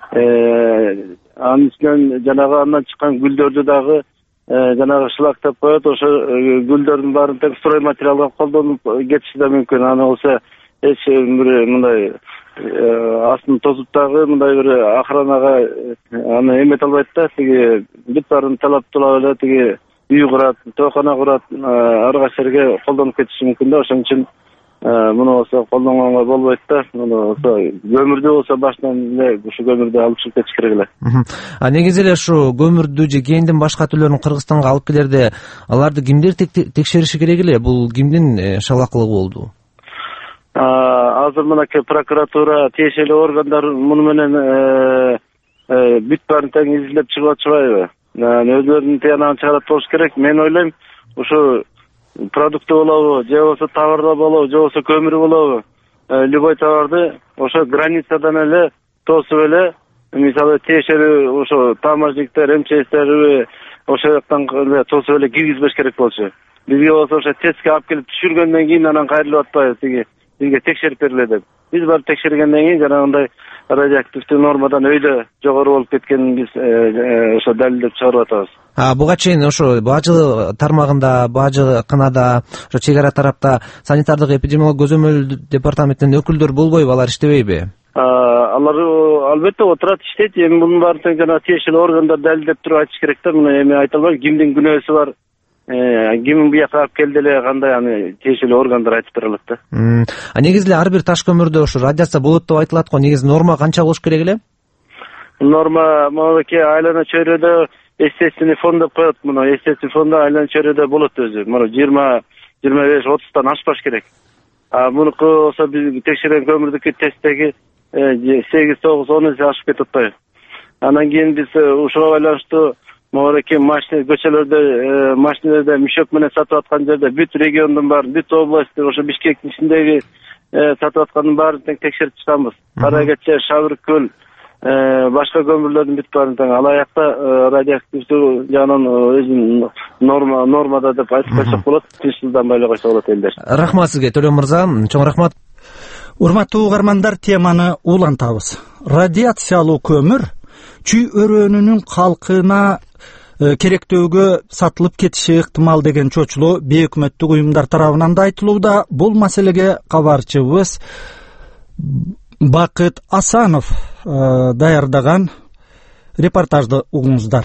Анын үстүнөн жанагы андан чыккан гүлдөрдү дагы жанагы шлак деп коет, ошо гүлдөрдүн баарын тек строй материалга колдонуп кетиши да мүмкүн. Аны болсо эч бир мындай астын тосуп дагы мындай бир охранага аны эмете албайт да. Тиги бүт баарын талаптуулап эле тиги үй курат, тоокана курат, ар кайсы жерге колдонуп кетиши мүмкүн да. Ошон үчүн муну болсо колдонгонго болбойт да. Муну болсо көмүрдү болсо башынан эле ушу көмүрдү алып чыгып кетиш керек эле. А негизи эле ушу көмүрдү же кендин башка түрлөрүн Кыргызстанга алып келерде аларды кимдер текшериши керек эле? Бул кимдин шалакылыгы болду? Азыр мынакей прокуратура, тиешелүү органдар муну менен бүт баарын тең изилдеп чыгып атышпайбы? Өздөрүнүн тыянагын чыгарат болуш керек. Мен ойлойм, ушу продукты болобу, же болбосо товарлар болобу, же болбосо көмүр болобу, любой товарды ошо границадан эле тосуп эле, мисалы тиешелүү ошо таможниктер, МЧСтер ошол жактан тосуп эле киргизбеш керек болчу. Бизге болсо ошо тестке алып келип түшүргөндөн кийин анан кайрылып атпайбы тиги бизге текшерип бергиле деп. Биз барып текшергенден кийин жанагындай радиоактивдүү нормадан өйдө жогору болуп кеткенин биз ошо далилдеп чыгарып атабыз. А буга чейин ошо бажы тармагында, бажы кынада, ошо чек ара тарапта санитардык эпидемиологиялык көзөмөл департаментинин өкүлдөрү болбойбу, алар иштебейби? Алар албетте отурат, иштейт. Эми мунун баарын тең жана тиешелүү органдар далилдеп туруп айтыш керек да. Муну эми айта албайм, кимдин күнөөсү бар, ким бияка алып келди эле, кандай аны тиешелүү органдар айтып бере алат да. А негизи эле ар бир таш көмүрдө ошо радиация болот деп айтылат го. Негизи норма канча болуш керек эле? Норма моки айлана чөйрөдө естественный фон деп коет. Муну естественный фондо айлана чөйрөдө болот өзү. Муну жыйырма жыйырма беш отуздан ашпаш керек. А мунуку болсо биз текшерген көмүрдүкү тесттеги сегиз тогуз он эсе ашып кетип атпайбы. Анан кийин биз ушуга байланыштуу могуреки машина көчөлөрдө машиналерде мишок менен сатып аткан жерде бүт региондун баарын, бүт областтын ошо Бишкектин ичиндеги сатып аткандын баарын тең текшерип чыгабыз. Карагече, Шабыркөл, башка көмүрлөрдүн бүт баарын тең алаякта радиоактивдүү жагынан өзүнүн норма нормада деп айтып койсок болот. Тынчсыздан байлай койсо болот элдер. Рахмат сизге, Төлөм мырза. Чоң рахмат. Урматтуу угармандар, теманы улантабыз. Радиациялуу көмүр чүй өрөөнүнүн калкына керектөөгө сатылып кетиши ыктымал деген чочулоо бейөкмөттүк уюмдар тарабынан да айтылууда. Бул маселеге кабарчыбыз Бакыт Асанов даярдаган репортажды угуңуздар.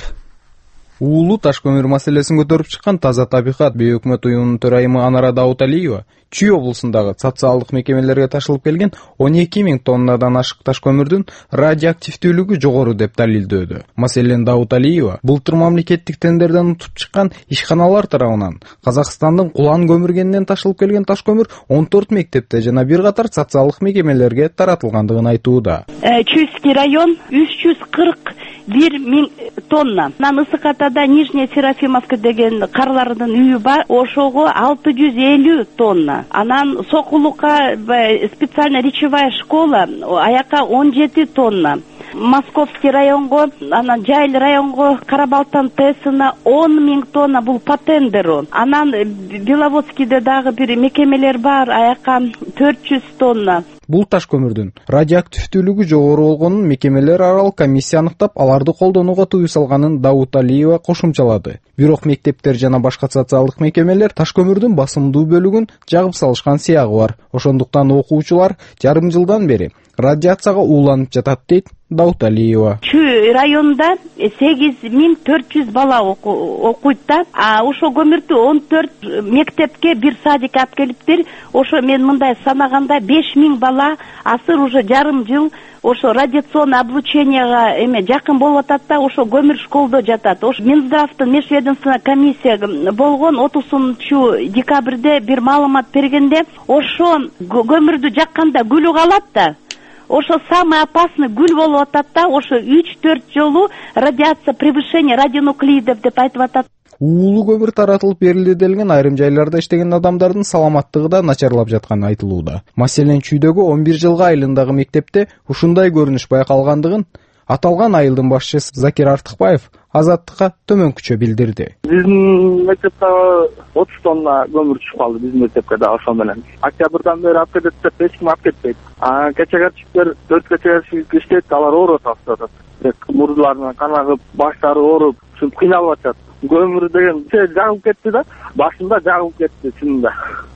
Уулуу таш көмүр маселесин көтөрүп чыккан Таза табигат бейөкмөт уюмунун төрайымы Анара Дауталиева Чүй облусундагы социалдык мекемелерге ташылып келген он эки миң тоннадан ашык таш көмүрдүн радиоактивдүүлүгү жогору деп далилдөөдө. Маселен, Дауталиева былтыр мамлекеттик тендерден утуп чыккан ишканалар тарабынан Казакстандын Кулан көмүргенинен ташылып келген таш көмүр он төрт мектепте жана бир катар социалдык мекемелерге таратылгандыгын айтууда. Чүйский район үч жүз кырк бир миң тонна. Анан Ысыкатада Нижняя Серафимовка деген карлардын үйү бар, ошого алты жүз элүү тонна. Анан Сокулукка специальная речевая школа, аяка он жети тонна. Московский районго, анан Жайыл районго, Карабалтан ТЭСына он миң тонна бул по тендеру. Анан Беловодскийде дагы бир мекемелер бар, аяка төрт жүз тонна. Бул таш көмүрдүн радиоактивдүүлүгү жогору болгонун мекемелер аралык комиссия аныктап, аларды колдонууга тыюу салганын Дауталиева кошумчалады. Бирок мектептер жана башка социалдык мекемелер таш көмүрдүн басымдуу бөлүгүн жагып салышкан сыягы бар. Ошондуктан окуучулар жарым жылдан бери радиацияга ууланып жатат дейт Дауталиева. Чүй районунда сегиз миң төрт жүз бала окуйт да. А ошо көмүрдү он төрт мектепке, бир садикке алып келиптир. Ошо мен мындай санаганда беш миң бала асыр уже жарым жыл ошо радиационный облученияга эме жакын болуп атат да, ошо көмүр школдо жатат. Ошо Минздравдын межведомственный комиссия болгон отузунчу декабрде бир маалымат бергенде, ошо көмүрдү жакканда күлү калат да. Ошо самый опасный гүл болуп атат да, ошо үч төрт жолу радиация превышение радионуклидов деп айтып атат. Уулуу көмүр таратылып берилди делген айрым жайларда иштеген адамдардын саламаттыгы да начарлап жатканы айтылууда. Маселен, Чүйдөгү он бир жылга айылындагы мектепте ушундай көрүнүш байкалгандыгын аталган айылдын башчысы Закир Артыкбаев Азаттыкка төмөнкүчө билдирди. Биздин мектепте отуз тонна көмүр чыгып калды, биздин мектепке да ошол менен. Октябрдан бери алып кетет деп эч ким алып кетпейт. А кечегарчиктер төрт кечегарчик иштейт, алар ооруп атат. Мурдуларынан кан агып, баштары ооруп, ушинтип кыйналып атат. Көмүр деген жагып кетти да, башында жагып кетти чынында.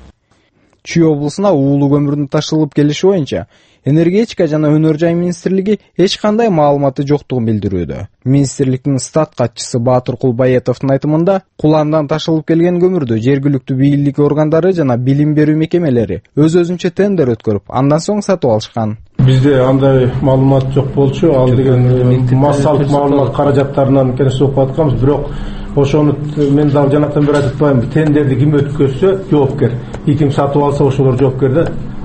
Чүй облусуна уулуу көмүрдүн ташылып келиши боюнча энергетика жана өнөр жай министрлиги эч кандай маалыматы жоктугун билдирүүдө. Министрликтин стат катчысы Баатыр Кулбаетовдун айтымында, Куландан ташылып келген көмүрдү жергиликтүү бийлик органдары жана билим берүү мекемелери өз-өзүнчө тендер өткөрүп, андан соң сатып алышкан. Бизде андай маалымат жок болчу, ал деген массалык маалымат каражаттарынан келип окуп атканбыз, бирок ошону мен дагы жанагынтан бери айтып атпаймынбы, тендерди ким өткөзсө жоопкер, ким сатып алса ошолор жоопкер да.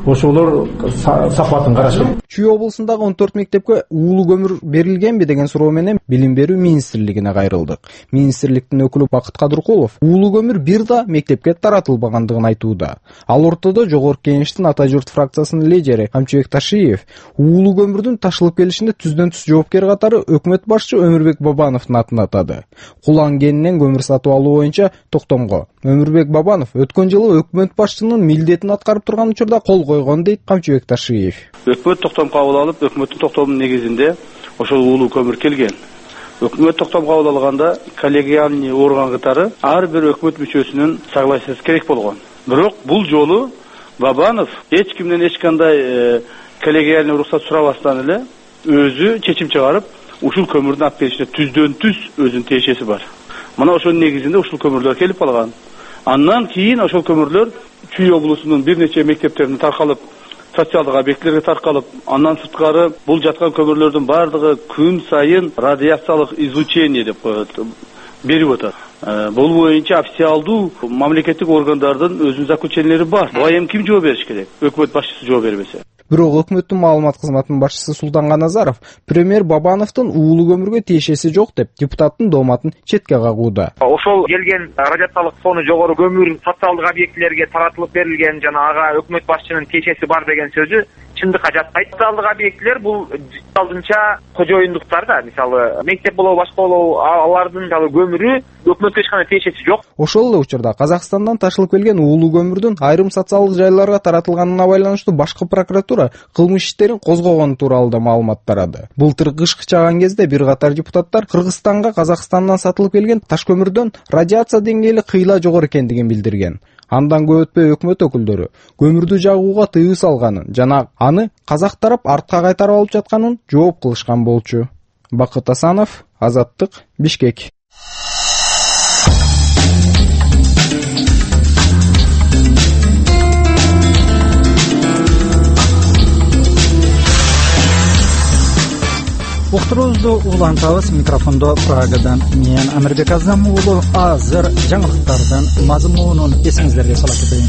ошолор сапатын караш керек. Чүй облусундагы он төрт мектепке уулуу көмүр берилгенби деген суроо менен Билим берүү министрлигине кайрылдык. Министрликтин өкүлү Бакыт Кадыркулов уулуу көмүр бир да мектепке таратылбагандыгын айтууда. Ал ортодо Жогорку Кеңештин Ата журт фракциясынын лидери Камчыбек Ташиев уулуу көмүрдүн ташылып келишинде түздөн түз жоопкер катары өкмөт башчы Өмүрбек Бабановдун атын атады. Кулан кенинен көмүр сатып алуу боюнча токтомго Өмүрбек Бабанов өткөн жылы өкмөт башчынын милдетин аткарып турган учурда кол койгон дейт Камчыбек Ташиев. Өкмөт токтом кабыл алып, өкмөттүн токтомунун негизинде ошол уулуу көмүр келген. Өкмөт токтом кабыл алганда коллегиальный орган катары ар бир өкмөт мүчөсүнүн согласиясы керек болгон. Бирок бул жолу Бабанов эч кимден эч кандай коллегиальный уруксат сурабастан эле өзү чечим чыгарып, ушул көмүрдүн алып келишине түздөн түз өзүнүн тиешеси бар. Мына ошонун негизинде ушул көмүрлөр келип калган. Андан кийин ошол көмүрлөр Чүй облусунун бир нече мектептерине таркалып, социалдык объектилерге таркалып, андан сырткары бул жаткан көмүрлөрдүн бардыгы күн сайын радиациялык излучение деп коет, берип атат. Бул боюнча официалдуу мамлекеттик органдардын өзүнүн заключениялери бар. Буга эми ким жооп бериш керек? Өкмөт башчысы жооп бербесе. Бирок өкмөттүн маалымат кызматынын башчысы Султан Каназаров премьер Бабановдун уулуу көмүргө тиешеси жок деп депутаттын дооматын четке кагууда. Ошол келген радиациялык фону жогору көмүр социалдык объектилерге таратылып берилген жана ага өкмөт башчынын тиешеси бар деген сөзү чындыкка жатпайт. Социалдык объектилер бул алдынча кожоюндуктар да, мисалы мектеп болобу, башка болобу, алардын мисалы көмүрү өкмөткө эч кандай тиешеси жок. Ошол эле учурда Казакстандан ташылып келген уулуу көмүрдүн айрым социалдык жайларга таратылганына байланыштуу башкы прокуратура кылмыш иштерин козгогон тууралуу да маалымат тарады. Былтыр кыш кычаган кезде бир катар депутаттар Кыргызстанга Казакстандан сатылып келген таш көмүрдөн радиация деңгээли кыйла жогору экендигин билдирген. Андан көп өтпөй өкмөт өкүлдөрү көмүрдү жагууга тыюу салганын жана аны казак тарап артка кайтарып алып жатканын жооп кылышкан болчу. Бакыт Асанов, Азаттык, Бишкек. Уктуруубузду улантабыз. Микрофондо Прагадан мен Амирбек Азам уулу. Азыр жаңылыктардын мазмунун эсиңиздерге сала кетейин.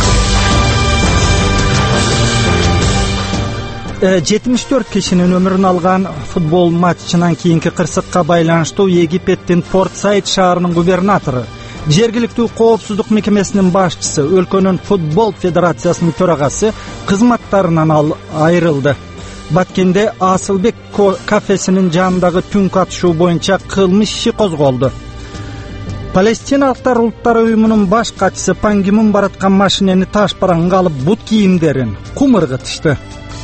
жетимиш төрт кишинин өмүрүн алган футбол матчынан кийинки кырсыкка байланыштуу Египеттин Порт-Саид шаарынын губернатору, жергиликтүү коопсуздук мекемесинин башчысы, өлкөнүн футбол федерациясынын төрагасы кызматтарынан айрылды. Баткенде Асылбек кафесинин жанындагы түнкү атышуу боюнча кылмыш иши козголду. Палестиналыктар улуттар уюмунун баш катчысы Пан Ги Мун бараткан машинени таш бараңга алып бут кийимдерин кум ыргытышты.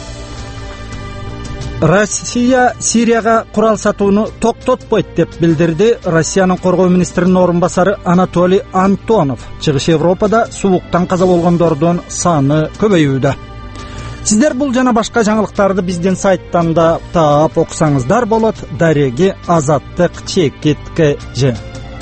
Россия Сирияга курал сатууну токтотпойт деп билдирди Россиянын коргоо министринин орун басары Анатолий Антонов. Чыгыш Европада сууктан каза болгондордун саны көбөйүүдө. Сиздер бул жана башка жаңылыктарды биздин сайттан да таап окусаңыздар болот. Дареги Азаттык чекит кж.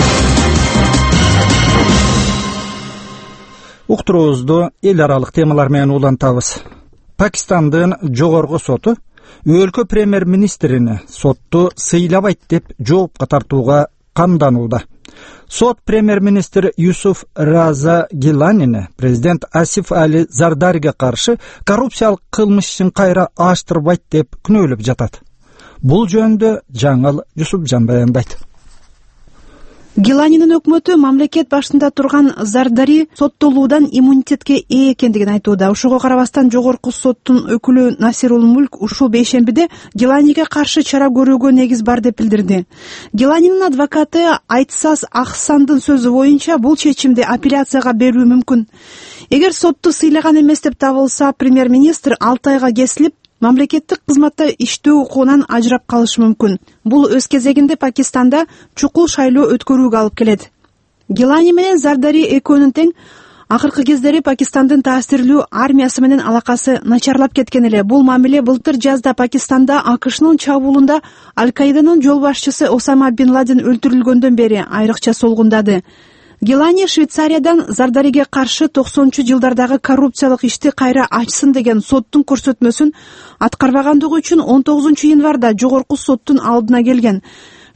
Уктуруубузду эл аралык темалар менен улантабыз. Пакистандын жогорку соту өлкө премьер-министрини сотту сыйлабайт деп жоопко тартууга камданууда. Сот премьер-министр Юсуф Раза Гиланине президент Асиф Али Зардариге каршы коррупциялык кылмыш ишин кайра ачтырбайт деп күнөөлөп жатат. Бул жөнүндө Жаңыл Жусупжан баяндайт. Гиланинин өкмөтү мамлекет башында турган Зардари соттолуудан иммунитетке ээ экендигин айтууда. Ошого карабастан жогорку соттун өкүлү Насирул Мулк ушул бейшембиде Гиланиге каршы чара көрүүгө негиз бар деп билдирди. Гиланинин адвокаты Айтсас Ахсандын сөзү боюнча бул чечимди апелляцияга берүү мүмкүн. Эгер сотту сыйлаган эмес деп табылса, премьер-министр алты айга кесилип, мамлекеттик кызматта иштөө укугунан ажырап калышы мүмкүн. Бул өз кезегинде Пакистанда чукул шайлоо өткөрүүгө алып келет. Гилани менен Зардари экөөнүн тең акыркы кездери Пакистандын таасирлүү армиясы менен алакасы начарлап кеткен эле. Бул мамиле былтыр жазда Пакистанда АКШнын чабуулунда Аль-Каиданын жол башчысы Осама бин Ладен өлтүрүлгөндөн бери айрыкча солгундады. Гилани Швейцариядан Зардариге каршы токсонунчу жылдардагы коррупциялык ишти кайра ачсын деген соттун көрсөтмөсүн аткарбагандыгы үчүн он тогузунчу январда жогорку соттун алдына келген.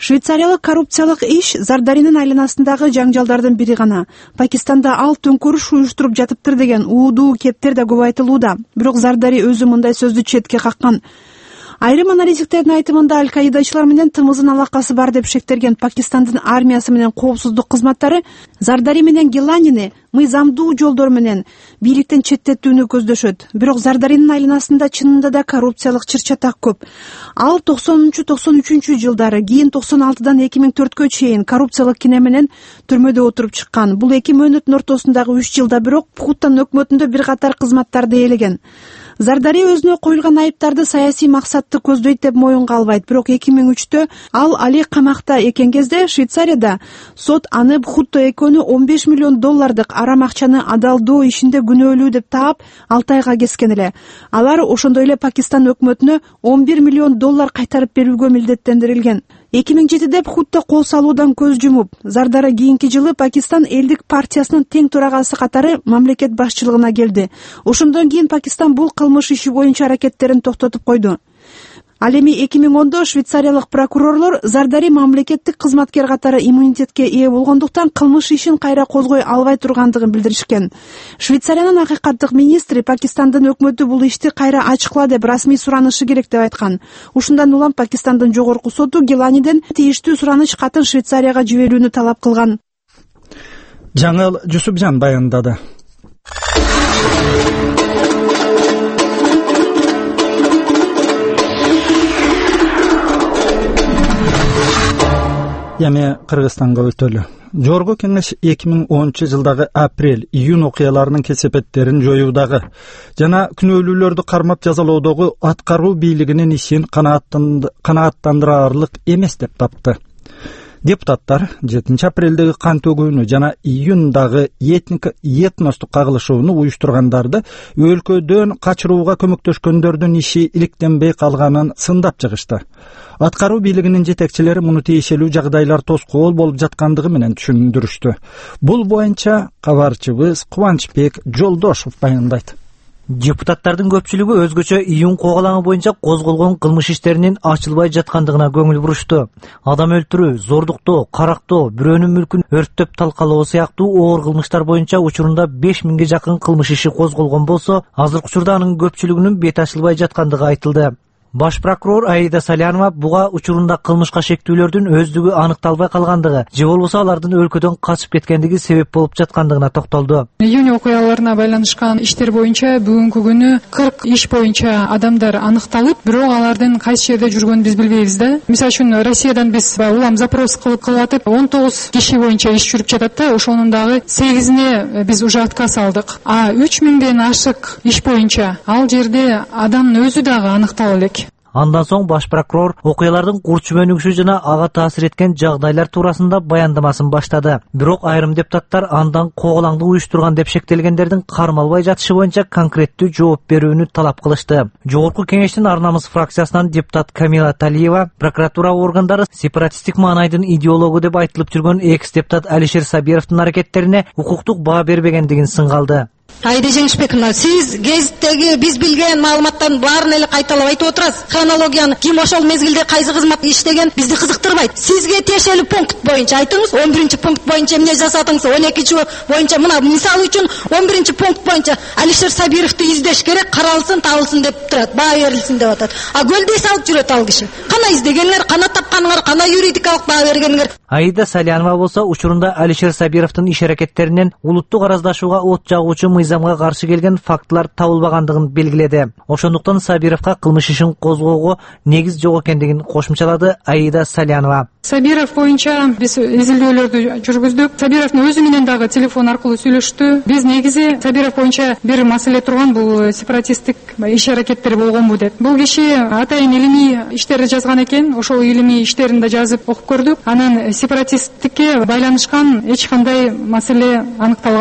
Швейцариялык коррупциялык иш Зардаринин айланасындагы жаңжалдардын бири гана. Пакистанда ал төңкөрүш уюштуруп жатыптыр деген уудуу кептер да көп айтылууда. Бирок Зардари өзү мындай сөздү четке каккан. Айрым аналитиктердин айтымында аль-Каидачылар менен тымызын алакасы бар деп шектелген Пакистандын армиясы менен коопсуздук кызматтары Зардари менен Гиланини мыйзамдуу жолдор менен бийликтен четтетүүнү көздөшөт. Бирок Зардаринин айланасында чынында да коррупциялык чыр-чатак көп. Ал токсонунчу токсон үчүнчү жылдары, кийин токсон алтыдан эки миң төрткө чейин коррупциялык кине менен түрмөдө отуруп чыккан. Бул эки мөөнөттүн ортосундагы үч жылда бирок Бхуттан өкмөтүндө бир катар кызматтарды ээлеген. Зардари өзүнө коюлган айыптарды саясий максатты көздөйт деп моюнга албайт. Бирок эки миң үчтө ал али камакта экен кезде Швейцарияда сот аны Бхутто экөөнү он беш миллион доллардык арам акчаны адалдоо ишинде күнөөлүү деп таап алты айга кескен эле. Алар ошондой эле Пакистан өкмөтүнө он бир миллион доллар кайтарып берүүгө милдеттендирилген. эки миң жетиде Бхутто кол салуудан көз жумуп, Зардары кийинки жылы Пакистан элдик партиясынын тең төрагасы катары мамлекет башчылыгына келди. Ошондон кийин Пакистан бул кылмыш иши боюнча аракеттерин токтотуп койду. Ал эми эки миң ондо швейцариялык прокурорлор Зардари мамлекеттик кызматкер катары иммунитетке ээ болгондуктан кылмыш ишин кайра козгой албай тургандыгын билдиришкен. Швейцариянын акыйкаттык министри Пакистандын өкмөтү бул ишти кайра ачыкла деп расмий суранышы керек деп айткан. Ушундан улам Пакистандын жогорку соту Гиланиден тийиштүү сураныч катын Швейцарияга жиберүүнү талап кылган. Жаңыл Жусупжан баяндады. Эми Кыргызстанга өтөлү. Жогорку кеңеш эки миң онунчу жылдагы апрель-июнь окуяларынын кесепеттерин жоюудагы жана күнөөлүүлөрдү кармап жазалоодогу аткаруу бийлигинин ишин канааттандырарлык эмес деп тапты. Депутаттар жетинчи апрелдеги кан төгүүнү жана июндагы этностук кагылышууну уюштургандарды өлкөдөн качырууга көмөктөшкөндөрдүн иши иликтенбей калганын сындап чыгышты. Аткаруу бийлигинин жетекчилери муну тиешелүү жагдайлар тоскоол болуп жаткандыгы менен түшүндүрүштү. Бул боюнча кабарчыбыз Кубанычбек Жолдошов баяндайт. Депутаттардын көпчүлүгү өзгөчө июнь когалаңы боюнча козголгон кылмыш иштеринин ачылбай жаткандыгына көңүл бурушту. Адам өлтүрүү, зордуктоо, карактоо, бирөөнүн мүлкүн өрттөп талкалоо сыяктуу оор кылмыштар боюнча учурунда беш миңге жакын кылмыш иши козголгон болсо, азыркы учурда анын көпчүлүгүнүн бет ачылбай жаткандыгы айтылды. Баш прокурор Аида Салянова буга учурунда кылмышка шектүүлөрдүн өздүгү аныкталбай калгандыгы, же болбосо алардын өлкөдөн качып кеткендиги себеп болуп жаткандыгына токтолду. Июнь окуяларына байланышкан иштер боюнча бүгүнкү күнү кырк иш боюнча адамдар аныкталып, бирок алардын кайсы жерде жүргөнүн биз билбейбиз да. Мисалы үчүн Россиядан биз улам запрос кылып атып, он тогуз киши боюнча иш жүрүп жатат да, ошонун дагы сегизине биз уже отказ алдык. А үч миңден ашык иш боюнча ал жерде адамдын өзү дагы аныктала элек. Андан соң баш прокурор окуялардын курч өнүгүшү жана ага таасир эткен жагдайлар туурасында баяндамасын баштады. Бирок айрым депутаттар андан коголаңды уюштурган деп шектелгендердин кармалбай жатышы боюнча конкреттүү жооп берүүнү талап кылышты. Жогорку кеңештин Ар намыс фракциясынан депутат Камила Талиева прокуратура органдары сепаратисттик маанайдын идеологу деп айтылып жүргөн экс-депутат Алишер Сабировдун аракеттерине укуктук баа бербегендигин сынгалды. Айда Жеңишбековна, сиз гезиттеги биз билген маалыматтардын баарын эле кайталап айтып отурасыз. Хронологияны ким ошол мезгилде кайсы кызмат иштеген бизди кызыктырбайт. Сизге тиешелүү пункт боюнча айтыңыз, он биринчи пункт боюнча эмне жасадыңыз, он экинчи боюнча мына мисалы үчүн он биринчи пункт боюнча Алишер Сабировду издеш керек, каралсын, табылсын деп турат, баа берилсин деп атат. А көлдөй салып жүрөт ал киши. Кана издегениңер, кана тапканыңар, кана юридикалык баа бергениңер. Аида Салянова болсо учурунда Алишер Сабировдун иш аракеттеринен улуттук араздашууга от жагуучу мыйзамга каршы келген фактылар табылбагандыгын белгиледи. Ошондуктан Сабировго кылмыш ишин козгоого негиз жок экендигин кошумчалады Аида Салянова. Сабиров боюнча биз изилдөөлөрдү жүргүздүк. Сабировдун өзү менен дагы телефон аркылуу сүйлөштү. Биз негизи Сабиров боюнча бир маселе турган, бул сепаратисттик иш аракеттер болгонбу деп. Бул киши атайын илимий иштерди жазган экен. Ошол илимий иштерин да жазып окуп көрдүк. Анан сепаратисттикке байланышкан эч кандай маселе аныкталган жок.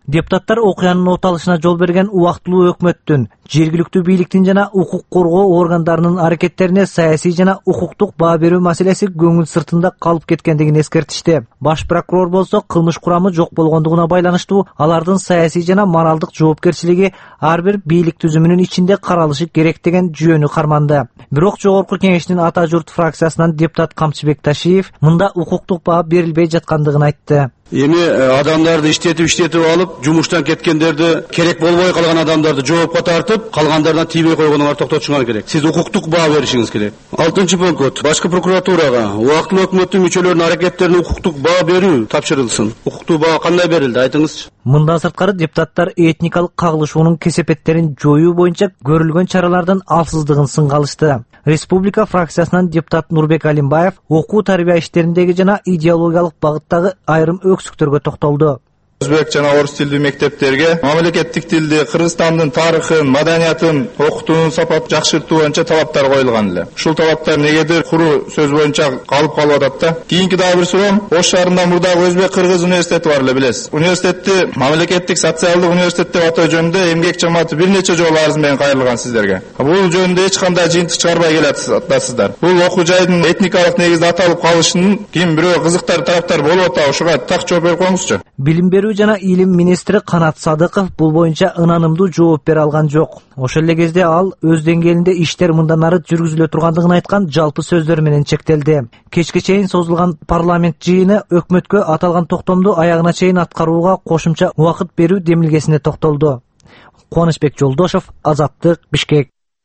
Депутаттар окуянын оталышына жол берген убактылуу өкмөттүн, жергиликтүү бийликтин жана укук коргоо органдарынын аракеттерине саясий жана укуктук баа берүү маселеси көңүл сыртында калып кеткендигин эскертишти. Баш прокурор болсо кылмыш курамы жок болгондугуна байланыштуу алардын саясий жана моралдык жоопкерчилиги ар бир бийлик түзүмүнүн ичинде каралышы керек деген жүйөнү карманды. Бирок жогорку кеңештин ата журт фракциясынан депутат Камчыбек Ташиев мында укуктук баа берилбей жаткандыгын айтты. Эми адамдарды иштетип иштетип алып, жумуштан кеткендерди, керек болбой калган адамдарды жоопко тартып, калгандарына тийбей койгонуңар токтотушуңар керек. Сиз укуктук баа беришиңиз керек. алтынчы пункт. Башкы прокуратурага убактылуу өкмөттүн мүчөлөрүнүн аракеттерине укуктук баа берүү тапшырылсын. Укуктук баа кандай берилди, айтыңызчы. Мындан сырткары депутаттар этникалык кагылышуунун кесепеттерин жоюу боюнча көрүлгөн чаралардын алсыздыгын сынга алышты. Республика фракциясынан депутат Нурбек Алимбаев окуу тарбия иштериндеги жана идеологиялык багыттагы айрым өксүктөргө токтолду. Өзбек жана орус тилдүү мектептерге мамлекеттик тилди, Кыргызстандын тарыхын, маданиятын окутуунун сапатын жакшыртуу боюнча талаптар коюлган эле. Ушул талаптар негедир куру сөз боюнча калып калып атат да. Кийинки дагы бир суроом, Ош шаарында мурдагы Өзбек Кыргыз университети бар эле, билесиз. Университетти мамлекеттик социалдык университет деп атоо жөнүндө эмгек жамааты бир нече жолу арыз менен кайрылган сиздерге. Бул жөнүндө эч кандай жыйынтык чыгарбай келатсыздар. Бул окуу жайдын этникалык негизде аталып калышынын ким бирөө кызыктар тараптар болуп атабы, ушуга так жооп берип коюңузчу. Билим берүү жана илим министри Канат Садыков бул боюнча ынанымдуу жооп бере алган жок. Ошол эле кезде ал өз деңгээлинде иштер мындан ары жүргүзүлө тургандыгын айткан жалпы сөздөр менен чектелди. Кечке чейин созулган парламент жыйыны өкмөткө аталган токтомду аягына чейин аткарууга кошумча убакыт берүү демилгесине токтолду. Кубанычбек Жолдошов, Азаттык, Бишкек.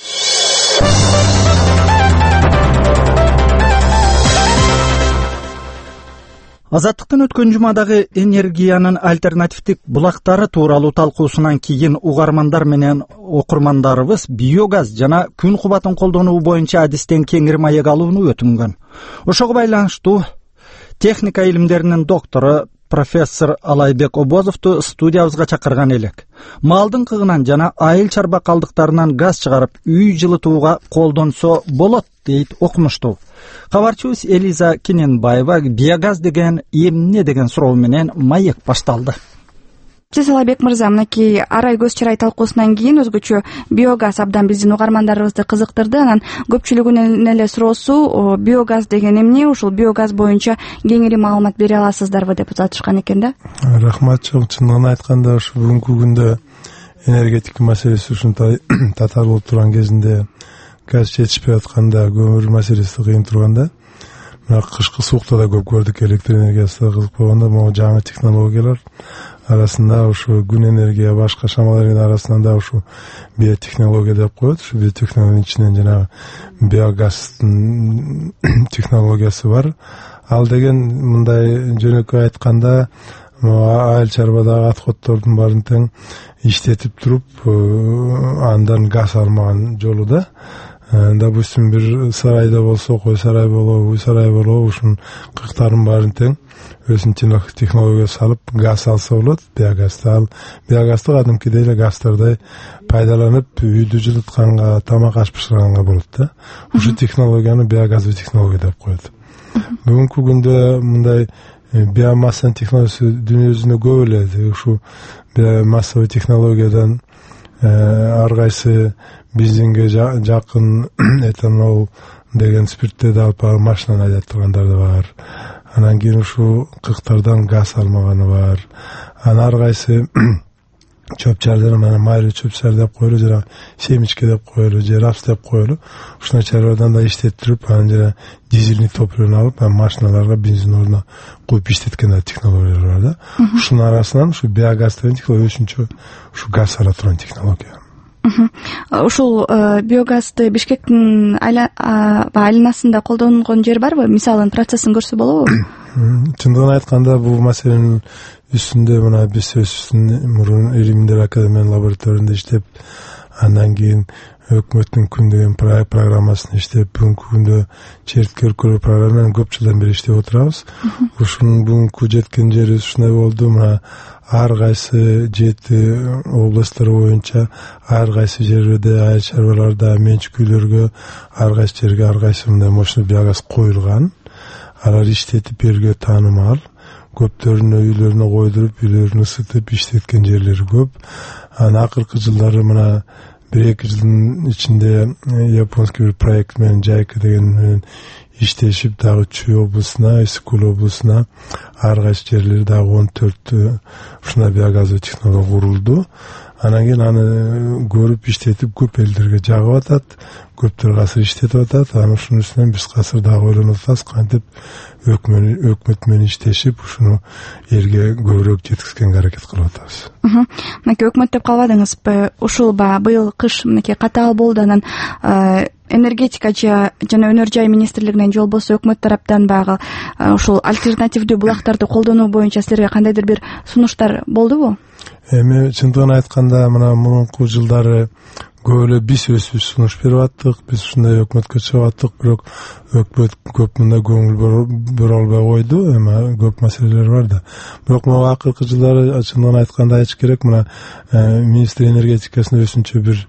Азаттыктын өткөн жумадагы энергиянын альтернативдик булактары тууралуу талкуусунан кийин угармандар менен окурмандарыбыз биогаз жана күн кубатын колдонуу боюнча адистен кеңири маек алууну өтүнгөн. Ошого байланыштуу техника илимдеринин доктору профессор Алайбек Обозовду студиябызга чакырган элек. Малдын кыгынан жана айыл чарба калдыктарынан газ чыгарып үй жылытууга колдонсо болот дейт окумуштуу. Кабарчыбыз Элиза Киненбаева биогаз деген эмне деген суроо менен маек башталды. Сиз Алайбек мырза, мынакей арай көз чырай талкуусунан кийин өзгөчө биогаз абдан биздин угармандарыбызды кызыктырды. Анан көпчүлүгүнүн эле суроосу биогаз деген эмне, ушул биогаз боюнча кеңири маалымат бере аласыздарбы деп узатышкан экен да. Рахмат, чындыгын айтканда ушу бүгүнкү күндө энергетика маселеси ушундай татаал болуп турган кезинде, газ жетишпей атканда, көмүр маселеси кыйын турганда, мына кышкы суукта да көп көрдүк, электр энергиясы да кызык болгондо, могу жаңы технологиялар арасында ушу күн энергия, башка шамал энергия арасынан да ушу биотехнология деп коет. Ушу биотехнологиянын ичинен жанагы биогаз технологиясы бар. Ал деген мындай жөнөкөй айтканда, айыл чарбадагы отходдордун баарын тең иштетип туруп, андан газ алмаган жолу да. Допустим, бир сарайда болсо, кой сарай болобу, уй сарай болобу, ушунун кырктарын баарын тең өзүнүн технология салып газ алса болот. Биогазды ал биогазды кадимкидей эле газдардай пайдаланып, үйдү жылытканга, тамак аш бышырганга болот да. Ушу технологияны биогазовый технология деп коет. Бүгүнкү күндө мындай биомасса технологиясы дүйнө жүзүндө көп эле. Ушу биомассовый технологиядан ар кайсы бензинге жакын этанол деген спирттерди алып барып машинаны айдап тургандар да бар. Анан кийин ушу кырктардан газ алмаганы бар. Анан ар кайсы чөп-чардан, мына майлы чөп-чар деп коелу, жана семечке деп коелу, же рапс деп коелу. Ушуна чарбадан да иштеттирип, анан жана дизельный топливону алып, машиналарга бензин ордуна куюп иштеткен технологиялар бар да. Ушунун арасынан ушу биогаз деген технология өзүнчө ушу газ ала турган технология. Ушул биогазды Бишкектин айланасында колдонгон жер барбы? Мисалын процессин көрсө болобу? Чындыгын айтканда, бул маселенин үстүндө мына биз өздүбүздүн мурун Илимдер академиянын лабораториясында иштеп, андан кийин өкмөттүн күн деген программасын иштеп, бүгүнкү күндө чертке өркөлөө программаны көп жылдан бери иштеп отурабыз. Ушунун бүгүнкү жеткен жери ушундай болду. Мына ар кайсы жети областтар боюнча, ар кайсы жерлерде, айыл чарбаларда, менчик үйлөргө, ар кайсы жерге ар кайсы мындай мощный биогаз коюлган. Алар иштетип элге таанымал. көптөрүнө үйлөрүнө койдуруп үйлөрүн ысытып иштеткен жерлери көп. Анан акыркы жылдары мына бир эки жылдын ичинде японский бир проект менен Жайка деген менен иштешип дагы Чүй облусуна, Исыкул облусуна ар кайсы жерлери дагы он төрт ушундай биогазовый технология курулду. Анан кийин аны көрүп иштетип көп элдерге жагып атат, көптөр касыр иштетип атат. Анан ушунун үстүнөн биз касыр дагы ойлонуп атабыз кантип өкмөт менен иштешип ушуну элге көбүрөөк жеткизгенге аракет кылып атабыз. Мынакей өкмөт деп калбадыңызбы? Ушул баягы быйыл кыш мынакей катаал болду, анан энергетика жана өнөр жай министрлигинен же болбосо өкмөт тараптан баягы ушул альтернативдүү булактарды колдонуу боюнча силерге кандайдыр бир сунуштар болдубу? Эми чындыгын айтканда мына мурунку жылдары көп эле биз өзүбүз сунуш берип аттык, биз ушундай өкмөткө чыгып аттык, бирок өкмөт көп мындай көңүл бере албай койду. Эми көп маселелер бар да. Бирок могу акыркы жылдары чындыгын айтканда айтыш керек, мына министр энергетикасынын өзүнчө бир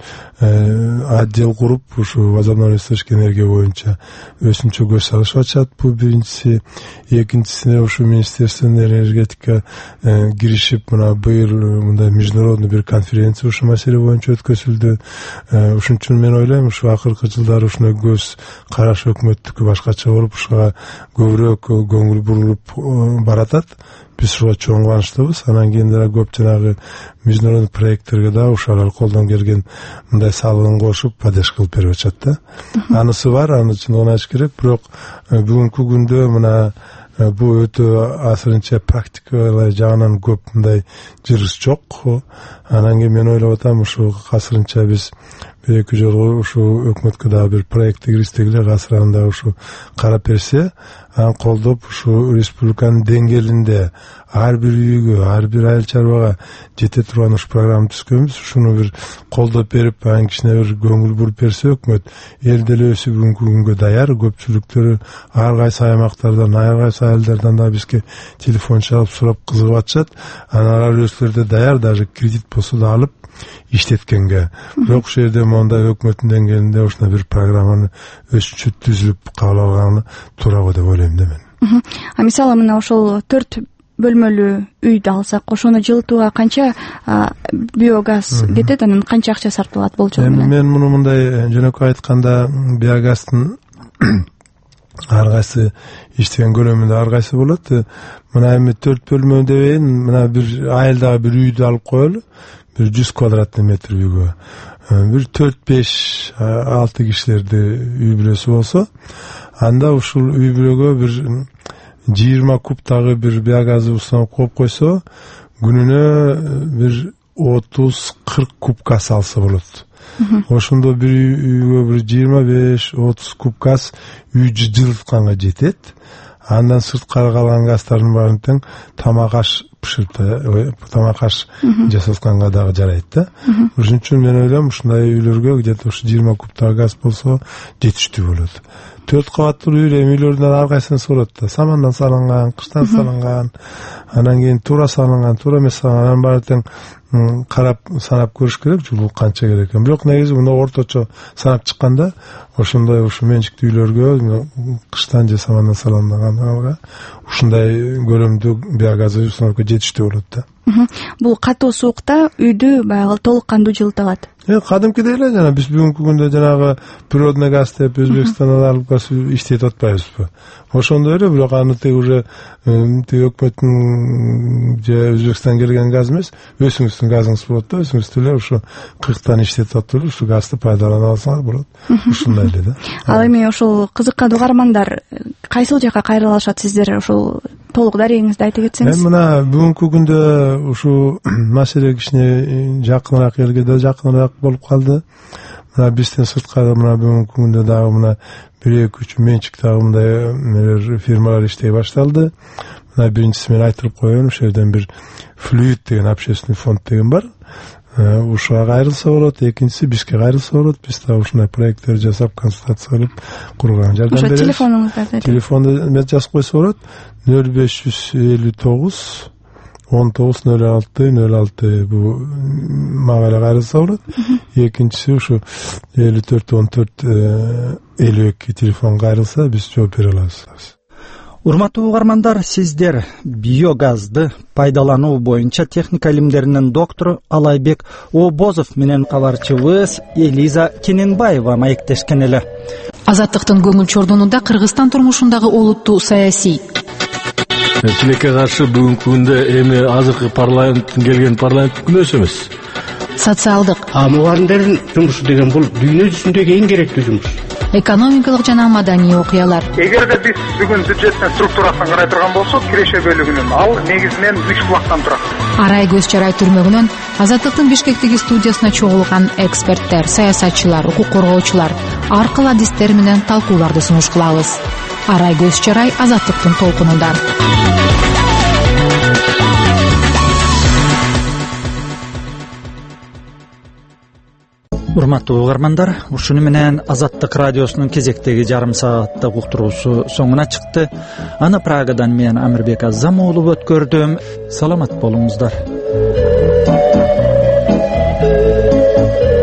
отдел куруп, ушу возобновляемый источник энергия боюнча өзүнчө көз салышып атышат. Бул биринчиси. Экинчисине ушу министерствонун энергетика киришип, мына быйыл мындай международный бир конференция ушу маселе боюнча өткөзүлдү. Ушун үчүн мен ойлойм, ушу акыркы жылдары ушундай көз караш өкмөттүкү башкача болуп, ушуга көбүрөөк көңүл бурулуп баратат. Биз ушуга чоң кубанычтабыз. Анан кийин дагы көп жанагы международный проекттерге да ушулар колдон келген мындай салыгын кошуп поддержка кылып берип атышат да. Анысы бар, аны чындыгын айтыш керек. Бирок бүгүнкү күндө мына бул өтө азырынча практика жагынан көп мындай жырыс жок. Анан кийин мен ойлоп атам, ушу азырынча биз бир эки жолу ушу өкмөткө дагы бир проектти киргиздик эле, азыр анда ушу карап берсе, анан колдоп ушу республиканын деңгээлинде ар бир үйгө, ар бир айыл чарбага жете турган ушу программа түзгөнбүз. Ушуну бир колдоп берип, анан кичине бир көңүл буруп берсе өкмөт, эл деле өзү бүгүнкү күнгө даяр. Көпчүлүктөрү ар кайсы аймактардан, ар кайсы айылдардан да бизге телефон чалып сурап кызыгып атышат. Анан алар өзлөрү да даяр, даже кредит болсо да алып иштеткенге. Бирок ушул жерде мондай өкмөттүн деңгээлинде ушундай бир программаны өзүнчө түзүлүп кабыл алганы туурабы деп ойлойм да мен. А мисалы мына ошол төрт бөлмөлүү үйдү алсак, ошону жылытууга канча биогаз кетет, анан канча акча сарпталат болчу менен? Мен муну мындай жөнөкөй айтканда, биогастын ар кайсы иштеген көлөмүндө ар кайсы болот. Мына эми төрт бөлмө дебейин, мына бир айылдагы бир үйдү алып коелу, бир жүз квадратный метр үйгө бир төрт беш алты кишилерди үй бүлөсү болсо, анда ушул үй бүлөгө бир жыйырма кубтагы бир биогазовый установка коюп койсо, күнүнө бир отуз кырк куб газ алса болот. Ошондо бир үйгө бир жыйырма беш отуз куб газ үй жылытканга жетет. Андан сырткары калган газдардын баарын тең тамак аш пышырып, тамак аш жасатканга дагы жарайт да. Ошон үчүн мен ойлойм, ушундай үйлөргө где-то ушу жыйырма кубтагы газ болсо жетиштүү болот. Төрт кабаттуу үй үйлөрдөн ар кайсысын сурат да. Самандан салынган, кыштан салынган, анан кийин туура салынган, туура эмес салынган, анан баары тең карап санап көрүш керек, жылуу канча керек экен. Бирок негизи мына орточо санап чыкканда, ошондой ушу менчиктүү үйлөргө кыштан же самандан салынганга ушундай көлөмдүү биогазовый установка жетиштүү болот да. Бул катуу суукта үйдү баягы толук кандуу жылыта алат. Э, кадимкидей эле жана биз бүгүнкү күндө жанагы природный газ деп Өзбекстандан алып газ иштетип атпайбызбы? Ошондой эле, бирок аны тиги уже тиги өкмөттүн же Өзбекстандан келген газ эмес, өзүңүздүн газыңыз болот да, өзүңүз деле ушу кырктан иштетип атып эле ушу газды пайдалана алсаңар болот. Ушундай эле да. Ал эми ошол кызыккан угармандар кайсыл жака кайрыла алышат, сиздер ошол толук дарегиңизди айтып кетсеңиз? Мына бүгүнкү күндө ушу маселе кичине жакыныраак элге да жакыныраак болуп калды. Мына бизден сырткары мына бүгүнкү күндө дагы мына бир эки үч менчик дагы мындай фирмалар иштей башталды. Мына биринчиси мен айтып коеюн, ошол жерден бир флюид деген общественный фонд деген бар. Ушуга кайрылса болот, экинчиси бизге кайрылса болот. Биз да ушундай проекттер жасап, консультация кылып, курган жардам беребиз. Ошо телефонуңузду телефонду мет жазып койсо болот. нөл беш жүз элүү тогуз он тогуз нөл алты нөл алты бу мага эле кайрылса болот. Экинчиси ушу элүү төрт он төрт элүү эки телефон кайрылса биз жооп бере алабыз. Урматтуу угармандар, сиздер биогазды пайдалануу боюнча техника илимдеринин доктору Алайбек Обозов менен кабарчыбыз Элиза Кененбаева маектешкен эле. Азаттыктын көңүл чордонунда Кыргызстан турмушундагы олуттуу саясий тилекке каршы бүгүнкү күндө эми азыркы парламенттин келген парламенттик күнөөсү эмес. Социалдык. А мугалимдердин жумушу деген бул дүйнө жүзүндөгү эң керектүү жумуш. Экономикалык жана маданий окуялар. Эгерде биз бүгүн бюджеттин структурасын карай турган болсок, киреше бөлүгүнүн ал негизинен үч булактан турат. Арай көз чарай түрмөгүнөн Азаттыктын Бишкектеги студиясына чогулган эксперттер, саясатчылар, укук коргоочулар ар кыл адистер менен талкууларды сунуш кылабыз. Арай көз чарай Азаттыктын толкунунда. Урматтуу угармандар, ушуну менен Азаттык радиосунун кезектеги жарым сааттык уктуруусу соңуна чыкты. Аны Прагадан мен Амирбек Азам уулу өткөрдүм. Саламат болуңуздар.